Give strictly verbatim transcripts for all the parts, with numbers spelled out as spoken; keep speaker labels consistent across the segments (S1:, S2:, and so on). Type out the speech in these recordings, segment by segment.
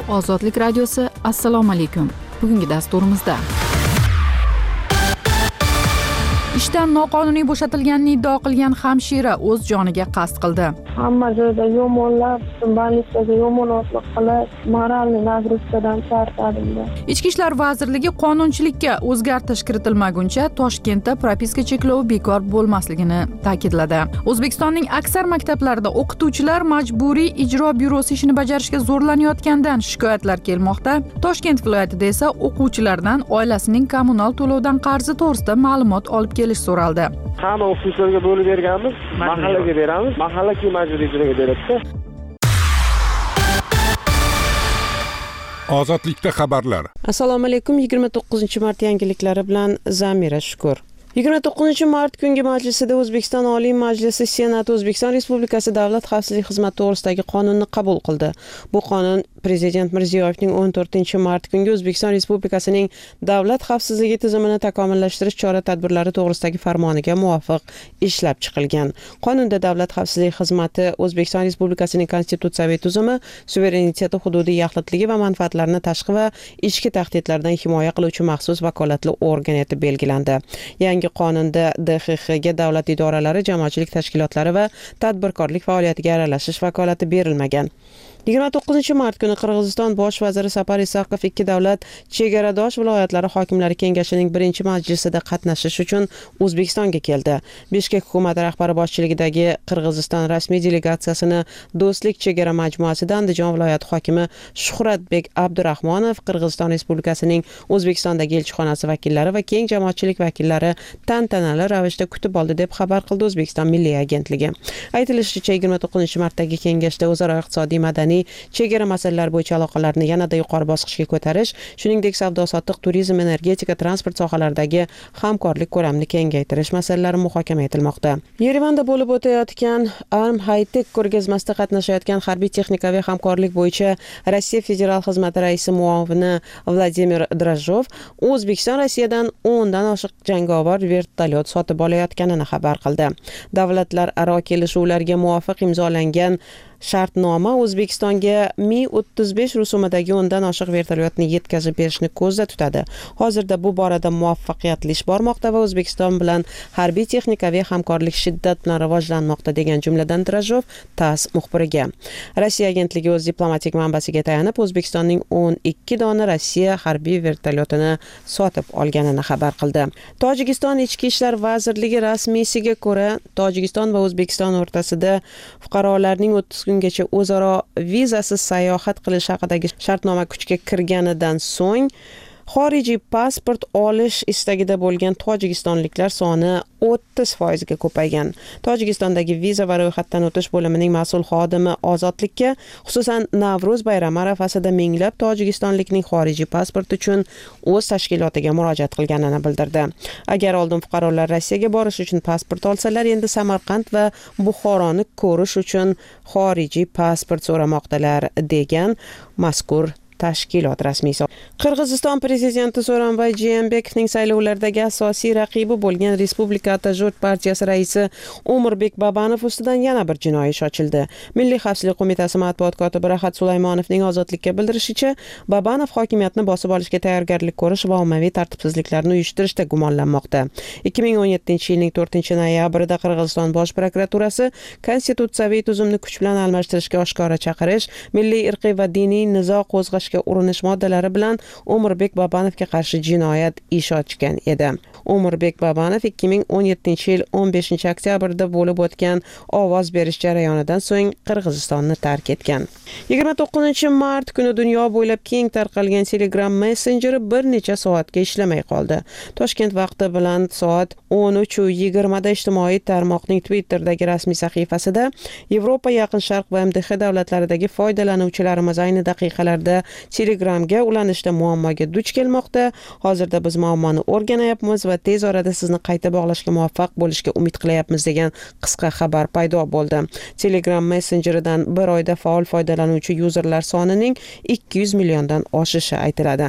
S1: Bu Ozodlik radiosi. Assalomu alaykum. Bugungi dasturimizda ishdan noqonuniy bo'shatilganini iddao qilgan hamshira o'z joniga qasd qildi.
S2: Hamma joyda yomonlar, больницаga yomonotlik qilib, moralniy nagruzkadan charchadim.
S1: Ichki ishlar vazirligi qonunchilikka o'zgartirish kiritilmaguncha Toshkentda propiska cheklovi bekor bo'lmasligini ta'kidladi. O'zbekistonning aksar maktablarida o'qituvchilar majburiy ijro byurosi ishini bajarishga zo'rlanayotganidan shikoyatlar kelmoqda. Toshkent viloyatida esa o'quvchilardan oilasining kommunal to'lovdan qarzi to'g'risida ma'lumot olib kelish so'raldi.
S3: Hamma o'qituvchilarga bo'lib berganmiz, mahallaga beramiz, mahalla keyin majburiy ijroga beradi.
S4: Ozodlikda xabarlar.
S5: Assalomu alaykum. yigirma to'qqizinchi mart yangiliklari bilan Zamira Shukur. yigirma to'qqizinchi mart kungi majlisida O'zbekiston Oliy Majlisi Senati O'zbekiston Respublikasi Davlat xavfsizlik xizmati to'g'risidagi qonunni qabul qildi. Bu qonun Prezident Mirziyoyevning o'n to'rtinchi mart kungi O'zbekiston Respublikasining davlat xavfsizligi tizimini takomillashtirish chora-tadbirlari to'g'risidagi farmoniga muvofiq ishlab chiqilgan. Qonunda davlat xavfsizligi xizmati O'zbekiston Respublikasining konstitutsiyaviy tuzumi, suvereniteti, hududiy yaxlitligi va manfaatlarini tashqi va ichki tahdidlardan himoya qiluvchi maxsus vakolatli organ etib belgilandi. Yangi qonunda D X X ga davlat idoralari, jamoatchilik tashkilotlari va tadbirkorlik faoliyatiga aralashish vakolati berilmagan. yigirma to'qqizinchi mart kuni Qirg'iziston bosh vaziri Sapar Isaqov ikki davlat chegaradosh viloyatlari hokimlari kengashining birinchi majlisida qatnashish uchun O'zbekistonga keldi. Bishkek hukumati rahbari boshchiligidagi Qirg'iziston rasmiy delegatsiyasini Do'stlik chegara majmuasida Andijon viloyati hokimi Shuhratbek Abdurahmonov, Qirg'iziston Respublikasining O'zbekistondagi elchixonasi vakillari va keng jamoatchilik vakillari tantanali ravishda kutib oldi deb xabar qildi O'zbekiston Milliy agentligi. Aytilishicha, yigirma to'qqizinchi martdagi kengashda o'zaro iqtisodiy, madaniy, chegara masalalari bo'yicha aloqalarni yanada yuqori bosqichga ko'tarish, shuningdek savdo-sotiq, turizm, energetika, transport sohalaridagi hamkorlik ko'lamini kengaytirish masalalari muhokama etilmoqda. Yerevanda bo'lib o'tayotgan Arm High-Tech ko'rgazmasida qatnashayotgan harbiy texnikaviy hamkorlik bo'yicha Rossiya federal xizmati raisi muavini Vladimir Drajov O'zbekiston Rossiyadan o'ndan oshiq jangovar vertolyot sotib olayotganini xabar qildi. Davlatlararo kelishuvlarga muvofiq imzolangan shartnoma O'zbekistonga Mi o'ttiz besh rusumidagi o'ndan oshiq vertolyotni yetkazib berishni ko'zda tutadi. Hozirda bu borada muvaffaqiyatli ish bormoqda va O'zbekiston bilan harbiy texnikaviy hamkorlik shiddat bilan rivojlanmoqda, degan jumladan Drajov TASS muxbiriga. Rossiya agentligi o'z diplomatik manbasiga tayanib, O'zbekistonning o'n ikki dona Rossiya harbiy vertolyotini sotib olganini xabar qildi. Tojikiston Ichki ishlar vazirligi rasmiysiga ko'ra, Tojikiston va O'zbekiston o'rtasida fuqarolarning o'ttiz kungacha o'zaro vizasiz sayohat qilish haqidagi shartnoma kuchga kirganidan so'ng xorijiy pasport olish istagida bo'lgan tojikistonliklar soni o'ttiz foizga ko'paygan. Tojikistondagi viza va ro'yxatdan o'tish bo'limining mas'ul xodimi Ozodlikka, xususan Navro'z bayrami arafasida minglab tojikistonlikning xorijiy pasport uchun o'z tashkilotiga murojaat qilganini bildirdi. Agar oldin fuqarolar Rossiyaga borish uchun pasport olsalar, endi Samarqand va Buxoroni ko'rish uchun xorijiy pasport so'ramoqdalar, degan mazkur tashkilot rasmiysi. Qirg'iziston prezidenti So'ronbay Jeenbekovning saylovlardagi asosiy raqibi bo'lgan Respublika Atajurt partiyasi raisi O'mirbek Babanov ustidan yana bir jinoiy ish ochildi. Milliy xavfsizlik qo'mitasi matbuot kotibi Rahat Sulaymonovning Ozodlikka bildirishicha, Babanov hokimiyatni bosib olishga tayyorgarlik ko'rish va ommaviy tartibsizliklarni uyushtirishda gumonlanmoqda. ikki ming o'n yettinchi yilning to'rtinchi noyabrida Qirg'iziston bosh prokuraturasi konstitutsiyaviy tuzumni kuch bilan almashtirishga oshkora chaqirish, milliy, irqiy va diniy nizo qo'zg'ash urinish moddalari bilan O'mirbek Babanovga qarshi jinoyat ish ochgan edi. O'mirbek Babanov ikki ming o'n yettinchi yil o'n beshinchi oktyabrda bo'lib o'tgan ovoz berish jarayonidan so'ng Qirg'izistonni tark etgan. yigirma to'qqizinchi mart kuni dunyo bo'ylab keng tarqalgan Telegram messenjeri bir necha soatga ishlamay qoldi. Toshkent vaqti bilan soat o'n uch yigirma da ijtimoiy tarmoqning Twitter'dagi rasmiy sahifasida Yevropa, Yaqin Sharq va M D H davlatlaridagi foydalanuvchilarimiz ayni daqiqalarda Telegramga ulanishda muammoga duch kelmoqda. Hozirda biz muammoni o'rganayapmiz va tez orada sizni qayta bog'lashga muvaffaq bo'lishga umid qilyapmiz, degan qisqa xabar paydo bo'ldi. Telegram messenjeridan bir oyda faol foydalanuvchi yuzerlar sonining ikki yuz milliondan oshishi aytiladi.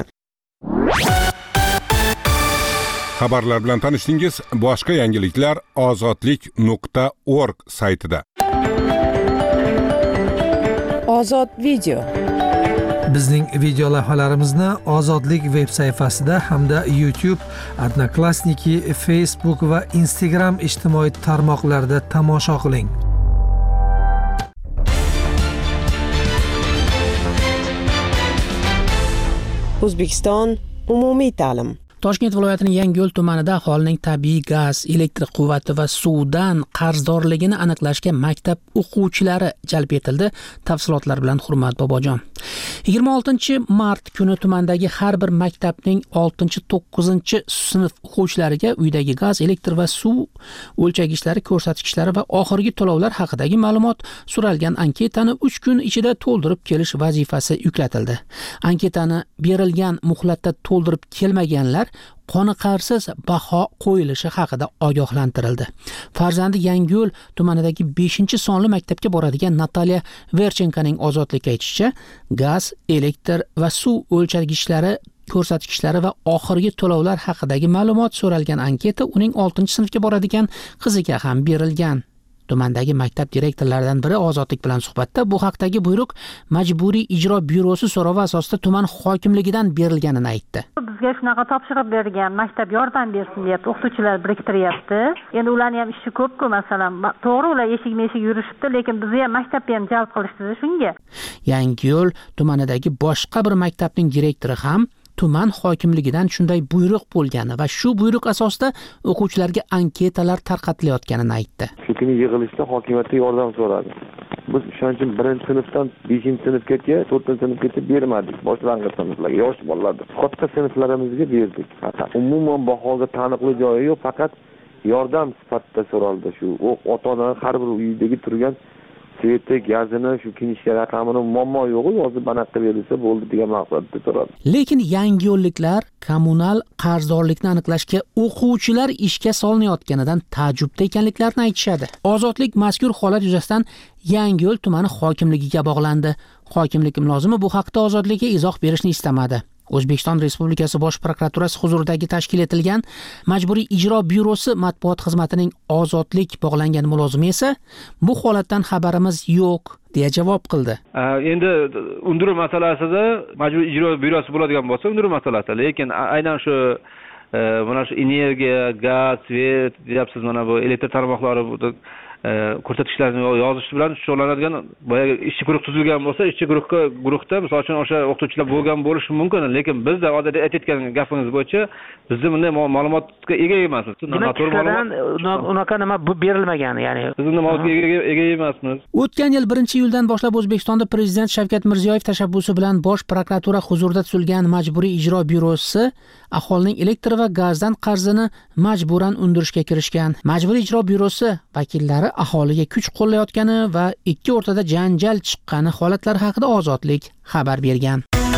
S4: Xabarlar bilan tanishdingiz. Boshqa yangiliklar ozodlik nuqta org saytida.
S5: Ozod video.
S6: Bizning video lavhalarimizni Ozodlik veb sayfasida hamda YouTube, Odnoklassniki, Facebook va Instagram ijtimoiy tarmoqlarida tomosha qiling.
S5: O'zbekiston umumiy ta'lim.
S7: Toshkent viloyatining Yangiyo'l tumanida aholining tabiiy gaz, elektr quvvati va suvdan qarzdorligini aniqlashga maktab o'quvchilari jalb etildi. Tafsilotlar bilan Hurmat Bobojon. yigirma oltinchi mart kuni tumandagi har bir maktabning oltinchi to'qqizinchi sinf o'quvchilariga uydagi gaz, elektr va suv o'lchagichlari, ko'rsatkichlari va oxirgi to'lovlar haqidagi ma'lumot so'ralgan anketani uch kun ichida to'ldirib kelish vazifasi yuklatildi. Anketani berilgan muhlatda to'ldirib kelmaganlar qoniqarsiz baho qo'yilishi haqida ogohlantirildi. Farzandi Yangiyo'l tumanidagi beshinchi sonli maktabga boradigan Natalya Verchenkaning Ozodlikka aytishicha, gaz, elektr va suv o'lchagichlari, ko'rsatkichlari va oxirgi to'lovlar haqidagi ma'lumot so'ralgan anketa uning oltinchi sinfga boradigan qiziga ham berilgan. Tumandagi maktab direktorlaridan biri Ozodlik bilan suhbatda bu haqdagi buyruq Majburiy ijro byurosi so'rovi asosida tuman hokimligidan berilganini aytdi.
S8: Bizga shunaqa topshiriq bergan, maktab yordam bersin deyapti, o'qituvchilar biriktiryapti. Endi ularning ham ishi ko'p-ku, masalan, to'g'ri ular eshik-meshik yurishibdi, lekin bizni ham maktabga ham jalb qilishdi shunga.
S7: Yangiyo'l tumanidagi boshqa bir maktabning direktori ham tuman hokimligidan shunday buyruq bo'lgani va shu buyruq asosida o'quvchilarga anketalar tarqatilayotganini aytdi.
S3: Shu kuni yig'ilishda hokimiyatga yordam so'radi. Biz o'shaning uchun birinchi sinfdan beshinchi sinfgacha, to'rtinchi sinfgacha bermadik. Boshlang'ich sinflarga, yosh bolalarga. Katta sinflarimizga berdik. Faqat umuman bahoga taniqli joyi yo'q, faqat yordam sifatida so'raldi. Shu ota-onalar har bir uydagi turgan sveti, gazini, shu kinishka raqamini muammo yo'q, yozib anaqa berilsa bo'ldi degan maqsadda so'radi.
S7: Lekin yangiyo'lliklar kommunal qarzdorlikni aniqlashga o'quvchilar ishga solinayotganidan ta'jubda ekanliklarini aytishadi. Ozodlik mazkur holat yuzasidan Yangiyo'l tumani hokimligiga bog'landi. Hokimlik mulozimi bu haqda Ozodlikka izoh berishni istamadi. O'zbekiston Respublikasi Bosh prokuraturasi huzuridagi tashkil etilgan Majburiy ijro byurosi matbuot xizmatining Ozodlik bog'langan mulozimi esa bu holatdan xabarimiz yo'q deya javob qildi.
S9: Endi undiruv masalasida Majburiy ijro byurosi bo'ladigan bo'lsa, undiruv masalasi, lekin aynan shu mana shu energiya, gaz, svet, deyapsiz, mana bu elektr tarmoqlari ko'rsatkichlarni yozish bilan shug'ullanadigan boyagi ishchi guruh tuzilgan bo'lsa, ishchi guruhga guruhda misol uchun o'sha o'qituvchilar bo'lgan bo'lishi mumkin, lekin bizda odatda aytayotgan gapingiz bo'yicha bizda bunday ma'lumotga ega emasmiz.
S10: Unaqa nima berilmagan, ya'ni
S9: biz bunday ma'lumotga ega emasmiz.
S7: O'tgan yil birinchi iyuldan boshlab O'zbekistonda Prezident Shavkat Mirziyoyev tashabbusi bilan Bosh prokuratura huzurida tuzilgan Majburiy ijro byurosi aholining elektr va gazdan qarzini majburan undirishga kirishgan. Majburiy ijro byurosi vakillari aholiga kuch qo'llayotgani va ikki o'rtada janjal chiqqani holatlari haqida Ozodlik xabar bergan.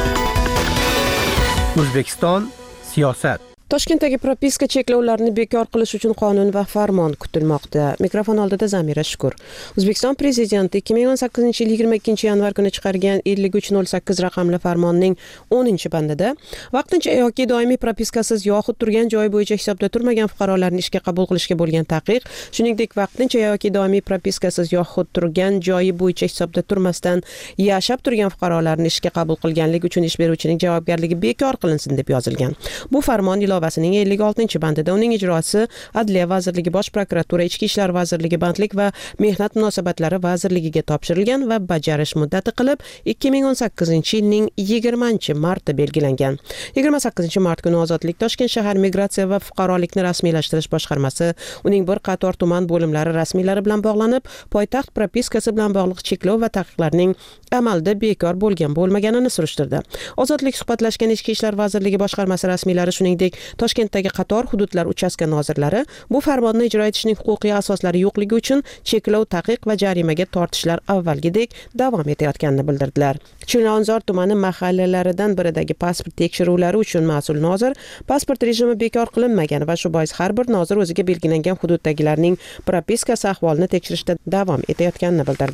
S6: O'zbekiston siyosat.
S5: Toshkentdagi propiska cheklovlarini bekor qilish uchun qonun va farmon kutilmoqda. Mikrofon oldida Zamira Shukur. O'zbekiston prezidenti ikki ming o'n sakkizinchi yil yigirma ikkinchi yanvar kuni chiqargan ellik uch nol sakkiz raqamli farmonning o'ninchi bandida vaqtincha yoki doimiy propiskasiz yoxud turgan joyi bo'yicha hisobda turmagan fuqarolarni ishga qabul qilishga bo'lgan taqiq, shuningdek vaqtincha yoki doimiy propiskasiz yoxud turgan joyi bo'yicha hisobda turmasdan yashab turgan fuqarolarni ishga qabul qilganlik uchun ish beruvchining javobgarligi bekor qilinsin deb yozilgan. Bu farmon ilovasining ellik oltinchi bandida uning ijrosi Adliya vazirligi, Bosh prokuratura, Ichki ishlar vazirligi, Bandlik va Mehnat munosabatlari vazirligiga topshirilgan va bajarish muddati qilib ikki ming o'n sakkizinchi yilning yigirmanchi marti belgilangan. yigirma sakkizinchi mart kuni Ozodlik Toshkent shahar migratsiya va fuqarolikni rasmiylashtirish boshqarmasi uning bir qator tuman bo'limlari rasmiylari bilan bog'lanib, poytaxt propiskasi bilan bog'liq cheklov va taqiqlarning amalda bekor bo'lgan bo'lmaganini surishtirdi. Ozodlik suhbatlashgan Ichki ishlar vazirligi boshqarmasi rasmiylari, shuningdek Toshkentdagi qator hududlar uchastka nozirlari bu farmonni ijro etishning huquqiy asoslari yo'qligi uchun cheklov, taqiq va jarimaga tortishlar avvalgidek davom etayotganini bildirdilar. Chilonzor tumani mahallalaridan biridagi pasport tekshiruvlari uchun mas'ul nozir pasport rejimi bekor qilinmagan va shu bois har bir nozir o'ziga belgilangan hududdagilarning propiskasi ahvolini tekshirishda davom etayotganini bildirdi.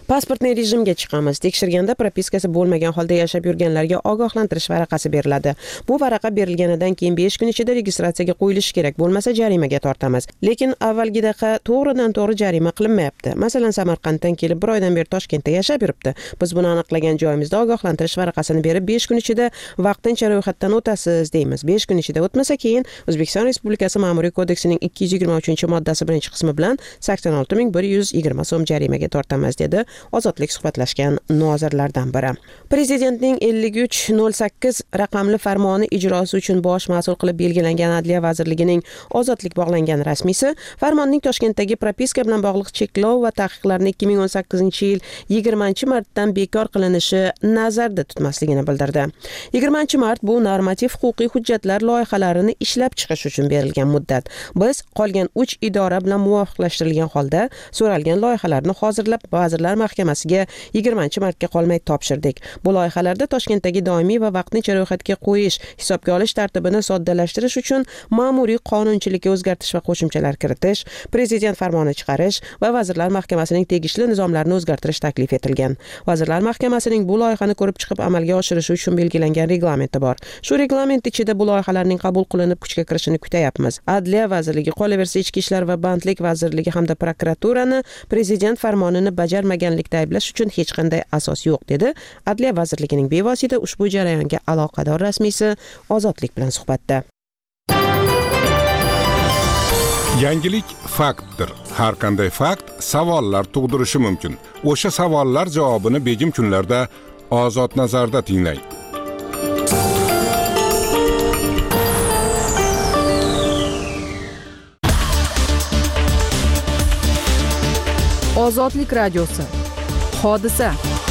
S5: Pasportni rejimga chiqamiz. Tekshirganda propiskasi bo'lmagan holda yashab yurganlarga ogohlantirish varaqasi beriladi. Bu varaqa berilganidan keyin besh kun ichida registratsiyaga qo'yilishi kerak, bo'lmasa jarimaga tortamiz. Lekin avvalgidaqa to'g'ridan to'g'ri jarima qilinmayapti. Masalan, Samarqanddan kelib bir oydan beri Toshkentda yashab yuribdi. Biz buni aniqlagan joyimizda ogohlantirish varaqasini berib besh kun ichida vaqtincha ro'yxatdan o'tasiz deymiz. besh kun ichida o'tmasa keyin O'zbekiston Respublikasi Ma'muriy kodeksining ikki yuz yigirma uchinchi moddasi birinchi qismi bilan sakson olti ming bir yuz yigirma so'm jarimaga tortamiz dedi Ozodlik suhbatlashgan nozirlardan biri. Prezidentning ellik uch nol sakkiz raqamli farmoni ijrosi uchun bosh mas'ul qilib belgilangan Adliya vazirligining ozodlik bog'langan rasmiysi farmonning Toshkentdagi propiska bilan bog'liq cheklov va taqiqlarni ikki ming o'n sakkizinchi yil yigirmanchi martdan bekor qilinishi nazarda tutmasligini bildirdi. yigirmanchi mart bu normativ huquqiy hujjatlar loyihalarini ishlab chiqish uchun berilgan muddat. Biz qolgan uch idora bilan muvofiqlashtirilgan holda so'ralgan loyihalarni hozirlab Vazirlar Mahkamasiga yigirmanchi martga qolmay topshirdik. Bu loyihalarda Toshkentdagi doimiy va vaqtincha ro'yxatga qo'yish, hisobga olish tartibini soddalashtirish uchun ma'muriy qonunchilikka o'zgartish va qo'shimchalar kiritish, prezident farmoni chiqarish va Vazirlar Mahkamasining tegishli nizomlarini o'zgartirish taklif etilgan. Vazirlar Mahkamasining bu loyihani ko'rib chiqib amalga oshirishi uchun belgilangan reglamenti bor. Shu reglament ichida bu loyihalarning qabul qilinib kuchga kirishini kutayapmiz. Adliya vazirligi, qolaversa Ichki ishlar va bandlik vazirligi hamda prokuraturani prezident farmonini bajarmaganlikda ayblash uchun hech qanday asos yo'q dedi Adliya vazirligining bevosita ushbu jarayonga aloqador rasmiysi Ozodlik bilan suhbatda.
S4: Yangilik faktdir. Har qanday fakt savollar tug'dirishi mumkin. O'sha savollar javobini begim kunlarda Ozod nazarda tinglang.
S1: Ozodlik radiosi. Hodisa.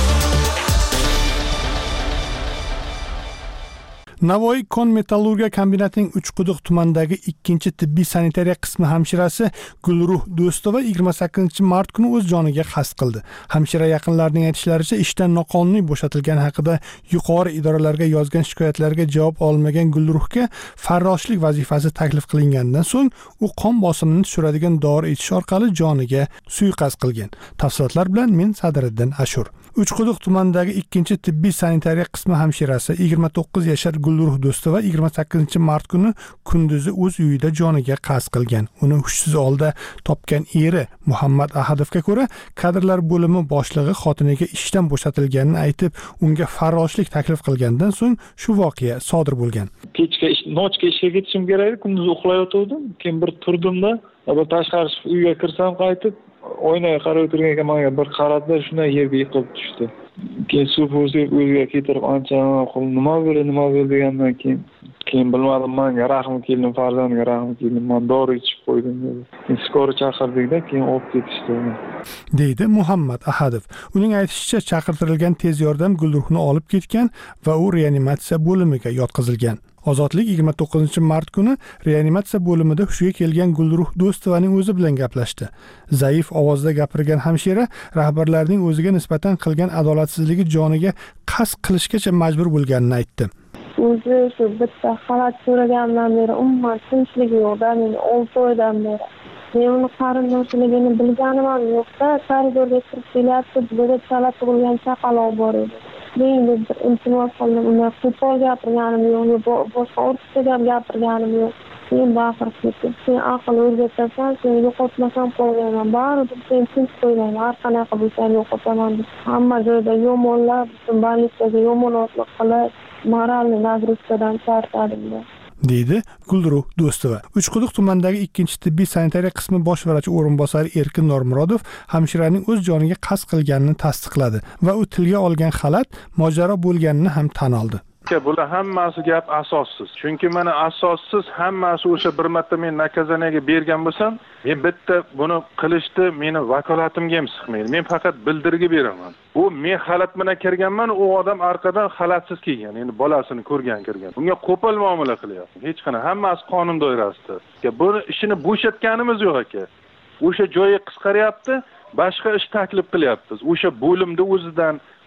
S11: Navoiy kon metallurgiya kombinatining Uchquduq tumanidagi ikkinchi tibbiy sanitariya qismi hamshirasi Gulruh Do'stova yigirma sakkizinchi mart kuni o'z joniga qasd qildi. Hamshira yaqinlarining aytishlaricha, ishdan noqonuniy bo'shatilgani haqida yuqori idoralarga yozgan shikoyatlarga javob olmagan Gulruhga farroshlik vazifasi taklif qilinganidan so'ng u qon bosimini tushiradigan dori ichish orqali joniga suiqasd qilgan. Tafsilotlar bilan men Sadriddin Ashur. Uchquduq tumanidagi ikkinchi tibbiy sanitariya qismi hamshirasi yigirma to'qqiz yashar Gulruh Do'stova yigirma sakkizinchi mart kuni kunduzi o'z uyida joniga qasd qilgan. Uni hushsiz holda topgan eri Muhammad Ahadovga ko'ra, kadrlar bo'limi boshlig'i xotiniga ishdan bo'shatilganini aytib, unga farroshlik taklif qilgandan so'ng shu voqea sodir bo'lgan.
S12: Kechga nochga ishga ketishim kerak edi, kunduz uxlayotgandim. Keyin bir turdimda, bir tashqari uyga kirsam qaytib oynaga qarab o'tirgan ekan, menga bir qaradi, shundan yerga yiqilib tushdi. Keyin suv o'zib o'ziga ketirib ancha qilib nima bo'ldi, nima bo'ldi degandan keyin keyin bilmadim, menga rahim keldi, farzandga rahim keldi, men dori ichib qo'ydim dedi. Keyin skori chaqirdik-da, keyin olib ketishdi.
S11: deydi Muhammad Ahadov. Uning aytishicha, chaqirtirilgan tez yordam Gulruhni olib ketgan va u reanimatsiya bo'limiga yotqizilgan. Ozodlik yigirma to'qqizinchi mart kuni reanimatsiya bo'limida hushiga kelgan Gulruh Do'stovaning o'zi bilan gaplashdi. Zaif ovozda gapirgan hamshira rahbarlarning o'ziga nisbatan qilgan adolatsizligi joniga qasd qilishgacha majbur bo'lganini aytdi.
S2: O'zi shu bitta xalat so'ragandan beri umuman tinchlik yo'q-da, men olti oydan beri. Men uni qarindoshligini bilganim ham yo'q-da, koridorga kirib kelyapti, bizda chala tug'ilgan chaqaloq bor edi. Men bir iltimos qildim, uni qo'pol gapirganim yo'q, boshqa o'rtacha gap gapirganim yo'q. Sen baqirib ketdim. Sen aql o'rgatasan, sen yo'qotmasam qo'ymayman. Baribir sen tinch qo'ymayman. Har qanaqa bo'lsang yo'qotaman. Hamma joyda yomonlar, butun больницаga yomonotlik qilib, moralni nagruzkadan charchadim.
S11: deydi Gulruh Do'stova. Uchquduq tumanidagi ikkinchi tibbiy sanitariya qismi bosh vrachi o'rinbosari Erkin Normurodov hamshiraning o'z joniga qasd qilganini tasdiqladi va u tilga olgan xalat mojaro bo'lganini ham tan oldi.
S13: Bular hammasi gap asossiz. Chunki mana asossiz hammasi o'sha bir marta men nakazanaga bergan bo'lsam, men bitta buni qilishdi, meni vakolatimga ham siqmaydi. Men faqat bildirgi beraman. Bu men xalat bilan kirganman, u odam orqadan xalatsiz kelgan. Endi bolasini ko'rgan kirgan. Unga qo'pol muomala qilyapti. Hech qana hammasi qonun doirasida. Buni ishini bo'shatganimiz yo'q aka. O'sha joyi qisqaryapti, boshqa ish taklif qilyapmiz. O'sha bo'limda o'zidan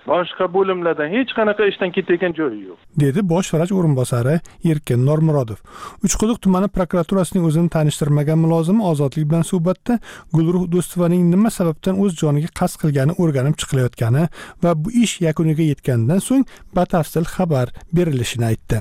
S13: boshqa bo'limlardan hech qanaqa ishdan ketayotgan joyi yo'q,
S11: dedi bosh vrach o'rinbosari Erkin Normurodov. Uchquduq tumani prokuraturasining o'zini tanishtirmagan mulozimi Ozodlik bilan suhbatda Gulruh Do'stovaning nima sababdan o'z joniga qasd qilgani o'rganib chiqilayotgani va bu ish yakuniga yetgandan so'ng batafsil xabar berilishini aytdi.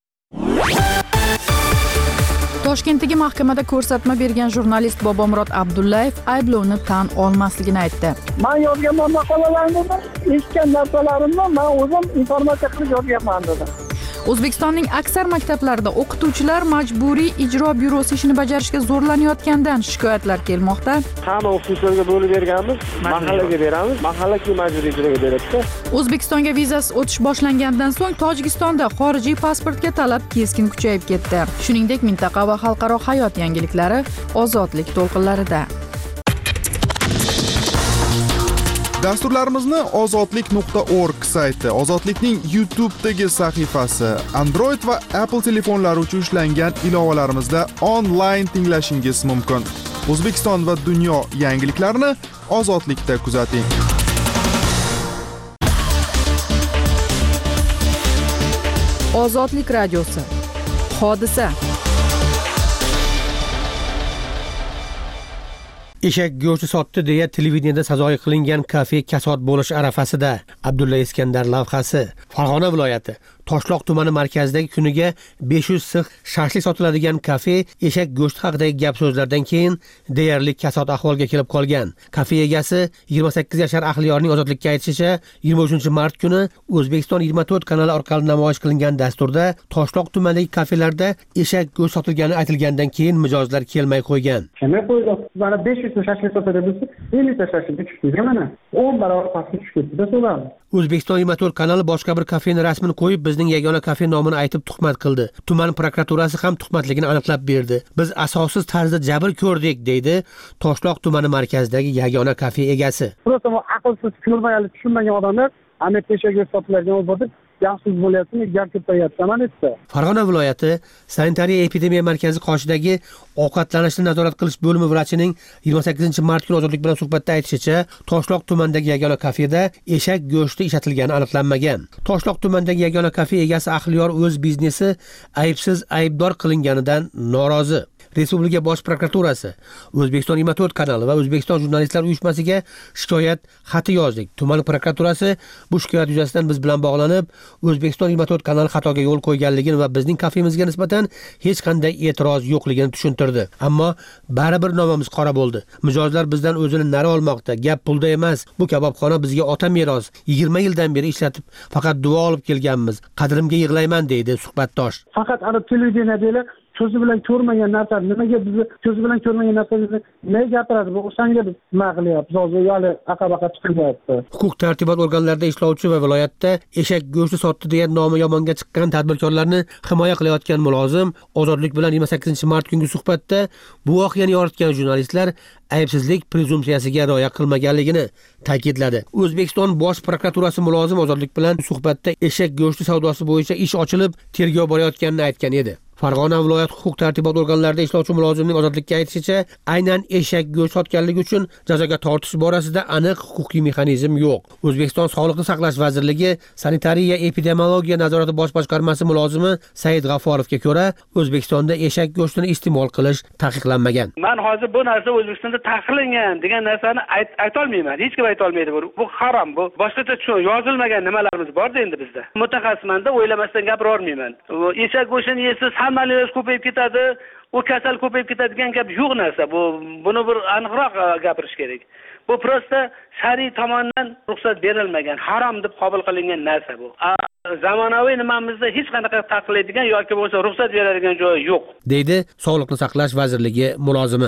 S1: Toshkentdagi mahkamada ko'rsatma bergan jurnalist Bobomurod Abdullayev ayblovni tan olmasligini aytdi.
S14: Men yozgan maqolalarni, eshitgan narsalarimni men o'zim informatsiya qilib yozganman dedi.
S1: O'zbekistonning aksar maktablarida o'qituvchilar majburiy ijro byurosi ishini bajarishga zo'rlanayotgandan shikoyatlar kelmoqda.
S15: Hamma o'qituvchilarga bo'lib berganmiz, mahallaga beramiz, mahalla keyin majburiy ijroga beradi.
S1: O'zbekistonga vizasiz o'tish boshlangandan so'ng Tojikistonda xorijiy pasportga talab keskin kuchayib ketdi. Shuningdek, mintaqa va xalqaro hayot yangiliklari Ozodlik to'lqinlarida.
S16: Dasturlarimizni ozodlik nuqta org sayti, Ozodlikning YouTube'dagi sahifasi, Android va Apple telefonlari uchun ishlangan ilovalarimizda onlayn tinglashingiz mumkin. O'zbekiston va dunyo yangiliklarini Ozodlikda kuzating.
S1: Ozodlik radiosi. Hodisa.
S17: Eshak go'shti sotdi deya televideniyada sazoyi qilingan kafe kasod bo'lish arafasida. Abdulla Iskandar lavhasi. Farg'ona viloyati Toshloq tumani markazidagi kuniga besh yuz six shashlik sotiladigan kafe eshak go'shti haqidagi gap so'zlardan keyin deyarli kasod ahvolga kelib qolgan. Kafe egasi yigirma sakkiz yashar Ahliyorning Ozodlikka aytishicha, yigirma uchinchi mart kuni O'zbekiston yigirma to'rt kanali orqali namoyish qilingan dasturda Toshloq tumanidagi kafelarda eshak go'shti sotilgani aytilgandan keyin mijozlar kelmay qo'ygan.
S14: Nima qo'ydi? Mana besh yuz shashlik sotadi bo'lsa, ellik shashlik tushdi. Mana o'n barobar pastga tushib ketdi so'radi.
S17: O'zbekiston yigirma to'rt kanali boshqa bir kafeni rasmini qo'yib, bizning yagona kafe nomini aytib tuhmat qildi. Tuman prokuraturasi ham tuhmatligini aniqlab berdi. Biz asossiz tarzda jabr ko'rdik, deydi Toshloq tumani markazidagi yagona kafe egasi.
S14: Просто aqlsiz, ko'rmagan, tushunmagan odamlar ana peshaga sotiladigan o'zbodi yaxshilik bo'lyapti, gap ketayapti, mana desa.
S17: Farg'ona viloyati sanitariya epidemiya markazi qoshidagi ovqatlanishni nazorat qilish bo'limi vrachining yigirma sakkizinchi mart kuni Ozodlik bilan suhbatda aytishicha, Toshloq tumanidagi yagona kafeda eshak go'shti ishlatilgani aniqlanmagan. Toshloq tumanidagi yagona kafe egasi Ahliyor o'z biznesi aybsiz aybdor qilinganidan norozi. Respublika bosh prokuraturasi, O'zbekiston yigirma to'rt kanali va O'zbekiston jurnalistlar uyushmasiga shikoyat xati yozdik. Tuman prokuraturasi bu shikoyat yuzasidan biz bilan bog'lanib, O'zbekiston yigirma to'rt kanali xatoga yo'l qo'yganligini va bizning kafemizga nisbatan hech qanday e'tiroz yo'qligini tushuntirdi. Ammo baribir nomimiz qora bo'ldi. Mijozlar bizdan o'zini nari olmoqda. Gap pulda emas. Bu kabobxona bizga ota meros. yigirma yildan beri ishlatib, faqat duo olib kelganmiz. Qadrimga yig'layman, deydi suhbatdosh.
S14: Faqat ana televideniyada ko'zi bilan ko'rmagan narsa, nimaga bizni ko'zi bilan ko'rmagan narsani nega gapiradi? Bu o'shanga nima qilyapti? Hozir yali aqabaqa chiqyapti.
S17: Huquq tartibot organlarida ishlovchi va viloyatda eshak go'shti sotdi degan nomi yomonga chiqqan tadbirkorlarni himoya qilayotgan mulozim Ozodlik bilan yigirma sakkizinchi mart kungi suhbatda bu voqeani yoritgan jurnalistlar aybsizlik prezumsiyasiga rioya qilmaganligini ta'kidladi. O'zbekiston bosh prokuraturasi mulozim Ozodlik bilan suhbatda eshak go'shti savdosi bo'yicha ish ochilib, tergov borayotganini aytgan edi. Farg'ona viloyat huquq tartibot organlarida ishlovchi mulozimning Ozodlikka aytishicha, aynan eshak go'sht sotganligi uchun jazoga tortish borasida aniq huquqiy mexanizm yo'q. O'zbekiston Sog'liqni saqlash vazirligi sanitariya epidemiologiya nazorati bosh boshqarmasi mulozimi Said G'afforovga ko'ra, O'zbekistonda eshak go'shtini iste'mol qilish taqiqlanmagan.
S10: Men hozir bu narsa O'zbekistonda taqiqlangan degan narsani ayta olmayman. Hech kim ayta olmaydi. Bu harom, bu boshqacha tushun yozilmagan nimalarimiz bor-da endi bizda. Mutaxassismanda o'ylamasdan gapira olmayman. Eshak go'shtini yesiz hammalar ko'payib ketadi, u kasal ko'payib ketadigan gap yo'q narsa. Bu buni bir aniqroq gapirish kerak. Bu prosta shariy tomonidan ruxsat berilmagan, harom deb qabul qilingan narsa bu. Zamonaviy nimamizda hech qanaqa taqiqlaydigan yoki bo'lsa ruxsat beradigan joyi yo'q,
S17: deydi Sog'liqni saqlash vazirligi mulozimi.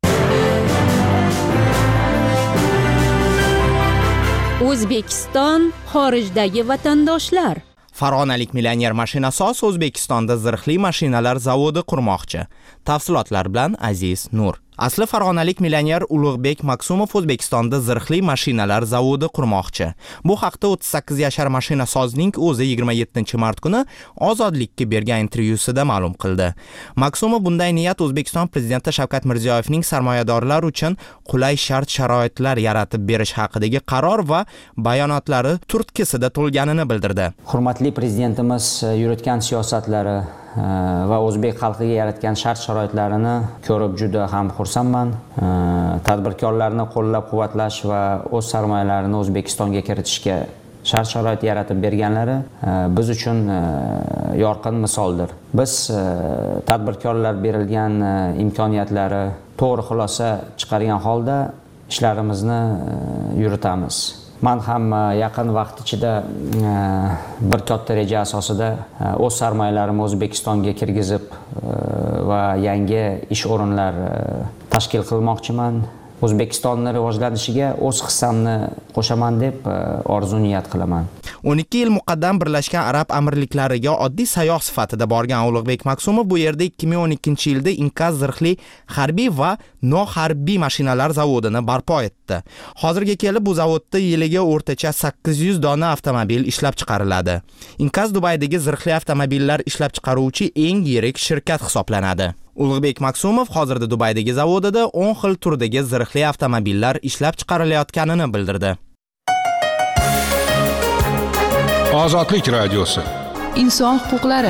S18: O'zbekiston xorijdagi vatandoshlar.
S19: Farg'onalik millioner mashinasoz O'zbekistonda zirhli mashinalar zavodi qurmoqchi. Tafsilotlar bilan Aziz Nur. Asli farg'onalik millioner Ulug'bek Maksumov O'zbekistonda zirhli mashinalar zavodi qurmoqchi. Bu haqda o'ttiz sakkiz yashar mashina sozning o'zi yigirma yettinchi mart kuni Ozodlikka bergan intervyusida ma'lum qildi. Maksumov bunday niyat O'zbekiston prezidenti Shavkat Mirziyoyevning sarmoyadorlar uchun qulay shart-sharoitlar yaratib berish haqidagi qaror va bayonotlari turtkisida to'lganini bildirdi.
S20: Hurmatli prezidentimiz yuritgan siyosatlari va o'zbek xalqiga yaratgan shart-sharoitlarini ko'rib juda ham xursandman. Tadbirkorlarni qo'llab-quvvatlash va o'z sarmoyalarini O'zbekistonga kiritishga shart-sharoit yaratib berganlari biz uchun yorqin misoldir. Biz tadbirkorlar berilgan imkoniyatlari to'g'ri xulosa chiqargan holda ishlarimizni yuritamiz. Men ham yaqin vaqt ichida bir katta reja asosida o'z sarmoyalarimni O'zbekistonga kirgizib va yangi ish o'rinlar tashkil qilmoqchiman. O'zbekistonni rivojlanishiga o'z hissamni qo'shaman deb orzu niyat qilaman.
S19: o'n ikki yil muqaddam Birlashgan Arab Amirliklariga oddiy sayyoh sifatida borgan Ulug'bek Maksumov bu yerda ikki ming o'n ikkinchi yilda Inkaz zirhli harbiy va noharbiy mashinalar zavodini barpo etdi. Hozirga kelib bu zavodda yiliga o'rtacha sakkiz yuz dona avtomobil ishlab chiqariladi. Inkaz Dubaydagi zirhli avtomobillar ishlab chiqaruvchi eng yirik shirkat hisoblanadi. Ulug'bek Maksumov hozirda Dubaydagi zavodida o'n xil turdagi zirhli avtomobillar ishlab chiqarilayotganini bildirdi.
S4: Ozodlik radiosi.
S1: Inson huquqlari.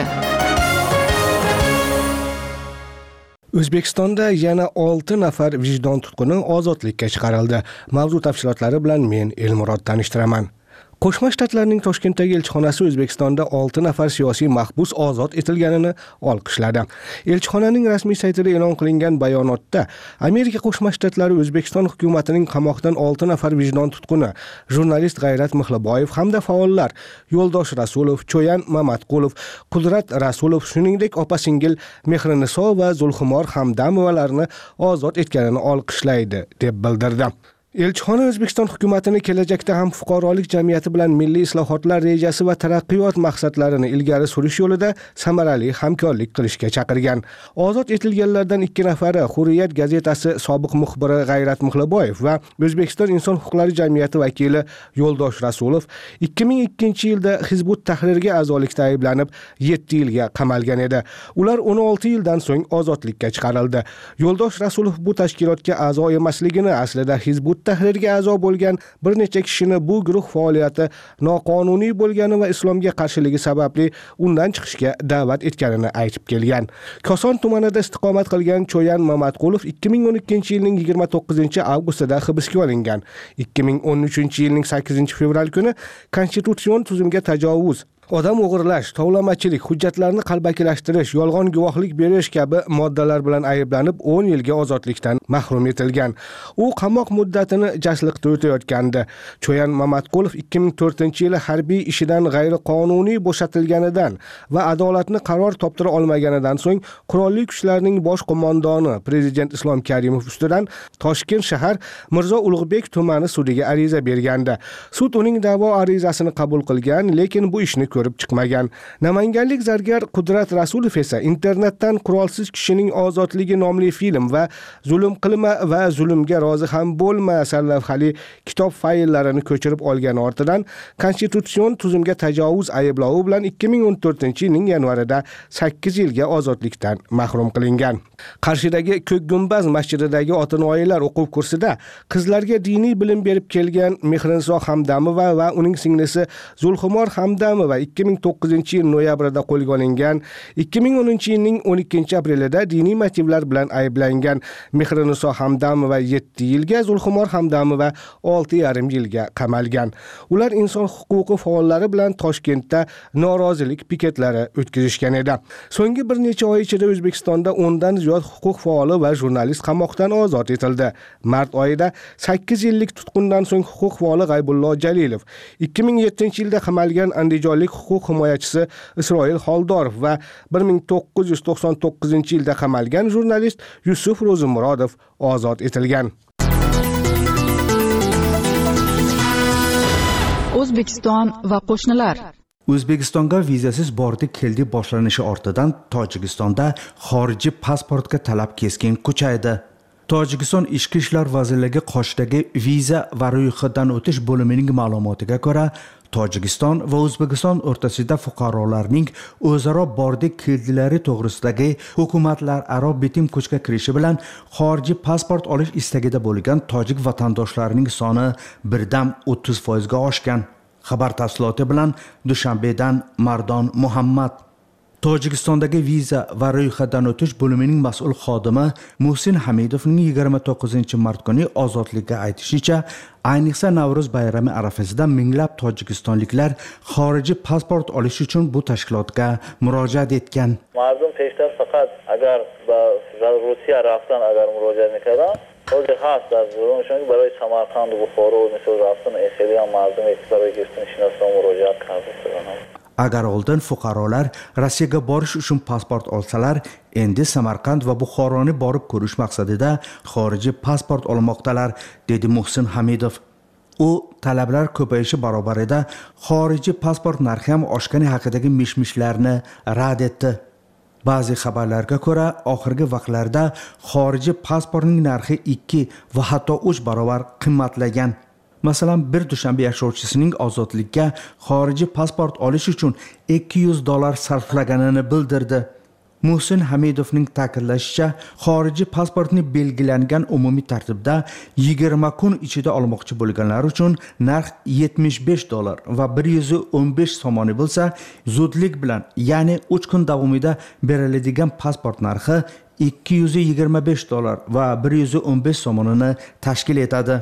S21: O'zbekistonda yana olti nafar vijdon tutquni ozodlikka chiqarildi. Mavzu tafsilotlari bilan men Elmurod tanishtiraman. Qo'shma Shtatlarning Toshkentdagi elchixonasi O'zbekistonda olti nafar siyosiy mahbus ozod etilganini olqishladi. Elchixonaning rasmiy saytida e'lon qilingan bayonotda Amerika Qo'shma Shtatlari O'zbekiston hukumatining qamoqdan olti nafar vijdon tutquni, jurnalist G'ayrat Mixliboyev hamda faollar Yo'ldosh Rasulov, Cho'yan Mamatqulov, Qudrat Rasulov, shuningdek opa-singil Mehriniso va Zulxumor Hamdamovalarni ozod etganini olqishlaydi deb bildirdi. Elchixona O'zbekiston hukumatini kelajakda ham fuqarolik jamiyati bilan milliy islohotlar rejasi va taraqqiyot maqsadlarini ilgari surish yo'lida samarali hamkorlik qilishga chaqirgan. Ozod etilganlardan ikki nafari Hurriyat gazetasi sobiq muxbiri G'ayrat Mixliboyev va O'zbekiston inson huquqlari jamiyati vakili Yo'ldosh Rasulov ikki ming ikkinchi yilda Hizbut Tahrirga a'zolikda ayblanib yetti yilga qamalgan edi. Ular o'n olti yildan so'ng ozodlikka chiqarildi. Yo'ldosh Rasulov bu tashkilotga a'zo emasligini, aslida Hizbut Tahrirga a'zo bo'lgan bir necha kishini bu guruh faoliyati noqonuniy bo'lgani va islomga qarshiligi sababli undan chiqishga da'vat etganini aytib kelgan. Koson tumanida istiqomat qilgan Cho'yan Mamatqulov ikki ming o'n ikkinchi yilning yigirma to'qqizinchi avgustida hibsga olingan. ikki ming o'n uchinchi yilning sakkizinchi fevral kuni konstitutsion tuzumga tajovuz, odam o'g'irlash, tovlamachilik, hujjatlarni qalbakilashtirish, yolg'on guvohlik berish kabi moddalar bilan ayblanib o'n yilga ozodlikdan mahrum etilgan. U qamoq muddatini jasliqda o'tayotgandi. Cho'yan Mamatqulov ikki ming to'rtinchi yili harbiy ishidan g'ayriqonuniy bo'shatilganidan va adolatni qaror toptira olmaganidan so'ng qurolli kuchlarning bosh qo'mondoni Prezident Islom Karimov ustidan Toshkent shahar Mirzo Ulug'bek tumani sudiga ariza bergandi. Sud uning da'vo arizasini qabul qilgan, lekin bu ishni ko'rib chiqmagan. Namanganlik zargar Qudrat Rasulov esa internetdan Qurolsiz kishining ozodligi nomli film va Zulm qilma va zulmga rozi ham bo'lma sarlavhali kitob fayllarini ko'chirib olgani ortidan konstitutsion tuzumga tajovuz ayblovi bilan ikki ming o'n to'rtinchi yilning yanvarida sakkiz yilga ozodlikdan mahrum qilingan. Qarshidagi Ko'k Gumbaz masjididagi otinoyilar o'quv kursida qizlarga diniy bilim berib kelgan Mehriniso Hamdamova va uning singlisi Zulxumor Hamdamova ikki ming to'qqizinchi yil noyabrida qo'lga olingan. ikki ming o'ninchi yilning o'n ikkinchi aprelida diniy motivlar bilan ayblangan. Mehriniso Hamdamova yetti yilga, Zulxumor Hamdamova olti yarim yilga qamalgan. Ular inson huquqi faollari bilan Toshkentda norozilik piketlari o'tkazishgan edi. So'nggi bir necha oy ichida O'zbekistonda o'ndan ziyod huquq faoli va jurnalist qamoqdan ozod etildi. Mart oyida sakkiz yillik tutqundan so'ng huquq faoli G'aybullo Jalilov, ikki ming yettinchi yilda qamalgan andijonlik huquq himoyachisi Isroil Xoldorov va bir ming to'qqiz yuz to'qson to'qqizinchi yilda qamalgan jurnalist Yusuf Ro'zimurodov ozod etilgan.
S1: O'zbekiston va qo'shnilar.
S22: O'zbekistonga vizasiz bordi keldi boshlanishi ortidan Tojikistonda xorijiy pasportga talab keskin kuchaydi. Tojikiston Ichki ishlar vazirligi qoshidagi viza va ro'yxatdan o'tish bo'limining ma'lumotiga ko'ra, Tojikiston va O'zbekiston o'rtasida fuqarolarning o'zaro bordik keldilari to'g'risidagi hukumatlararo bitim kuchga kirishi bilan xorijiy pasport olish istagida bo'lgan tojik vatandoshlarining soni birdan o'ttiz foizga oshgan. Xabar tafsiloti bilan Dushanbedan Mardon Muhammad. Tojikistondagi viza va ro'yxatdan o'tish bo'limining mas'ul xodimi Muhsin Hamidovning yigirma to'qqizinchi mart kuni ozodlikka aytishicha, ayniqsa Navro'z bayrami arafasida minglab tojikistonliklar xorijiy pasport olish uchun bu tashkilotga murojaat etgan.
S3: Mardum peşter fakat agar ba Rossiya raftan agar murojaat mikardam Ozi xas az durum chunki برای Samarqand و Buxoro misol raftan eseli ham mardum e'tiborga kirsin shinasdan murojaat qilgan.
S22: Agar oldin fuqarolar Rossiyaga borish uchun pasport olsalar, endi Samarqand va Buxoroni borib ko'rish maqsadida xorijiy pasport olmoqdalar, dedi Muhsin Hamidov. U talablar ko'payishi barobarida xorijiy pasport narxi ham oshgani haqidagi mishmishlarni rad etdi. Ba'zi xabarlarga ko'ra, oxirgi vaqtlarda xorijiy pasportning narxi ikki va hatto uch barobar qimmatlagan. Masalan, bir Dushanbe yashovchisining ozodlikka xorijiy pasport olish uchun ikki yuz dollar sarflaganini bildirdi. Muhsin Hamidovning ta'kidlashicha, xorijiy pasportni belgilangan umumiy tartibda yigirma kun ichida olmoqchi bo'lganlar uchun narx yetmish besh dollar va bir yuz o'n besh somoni bo'lsa, zudlik bilan, ya'ni uch kun davomida beriladigan pasport narxi ikki yuz yigirma besh dollar va bir yuz o'n besh somonini tashkil etadi.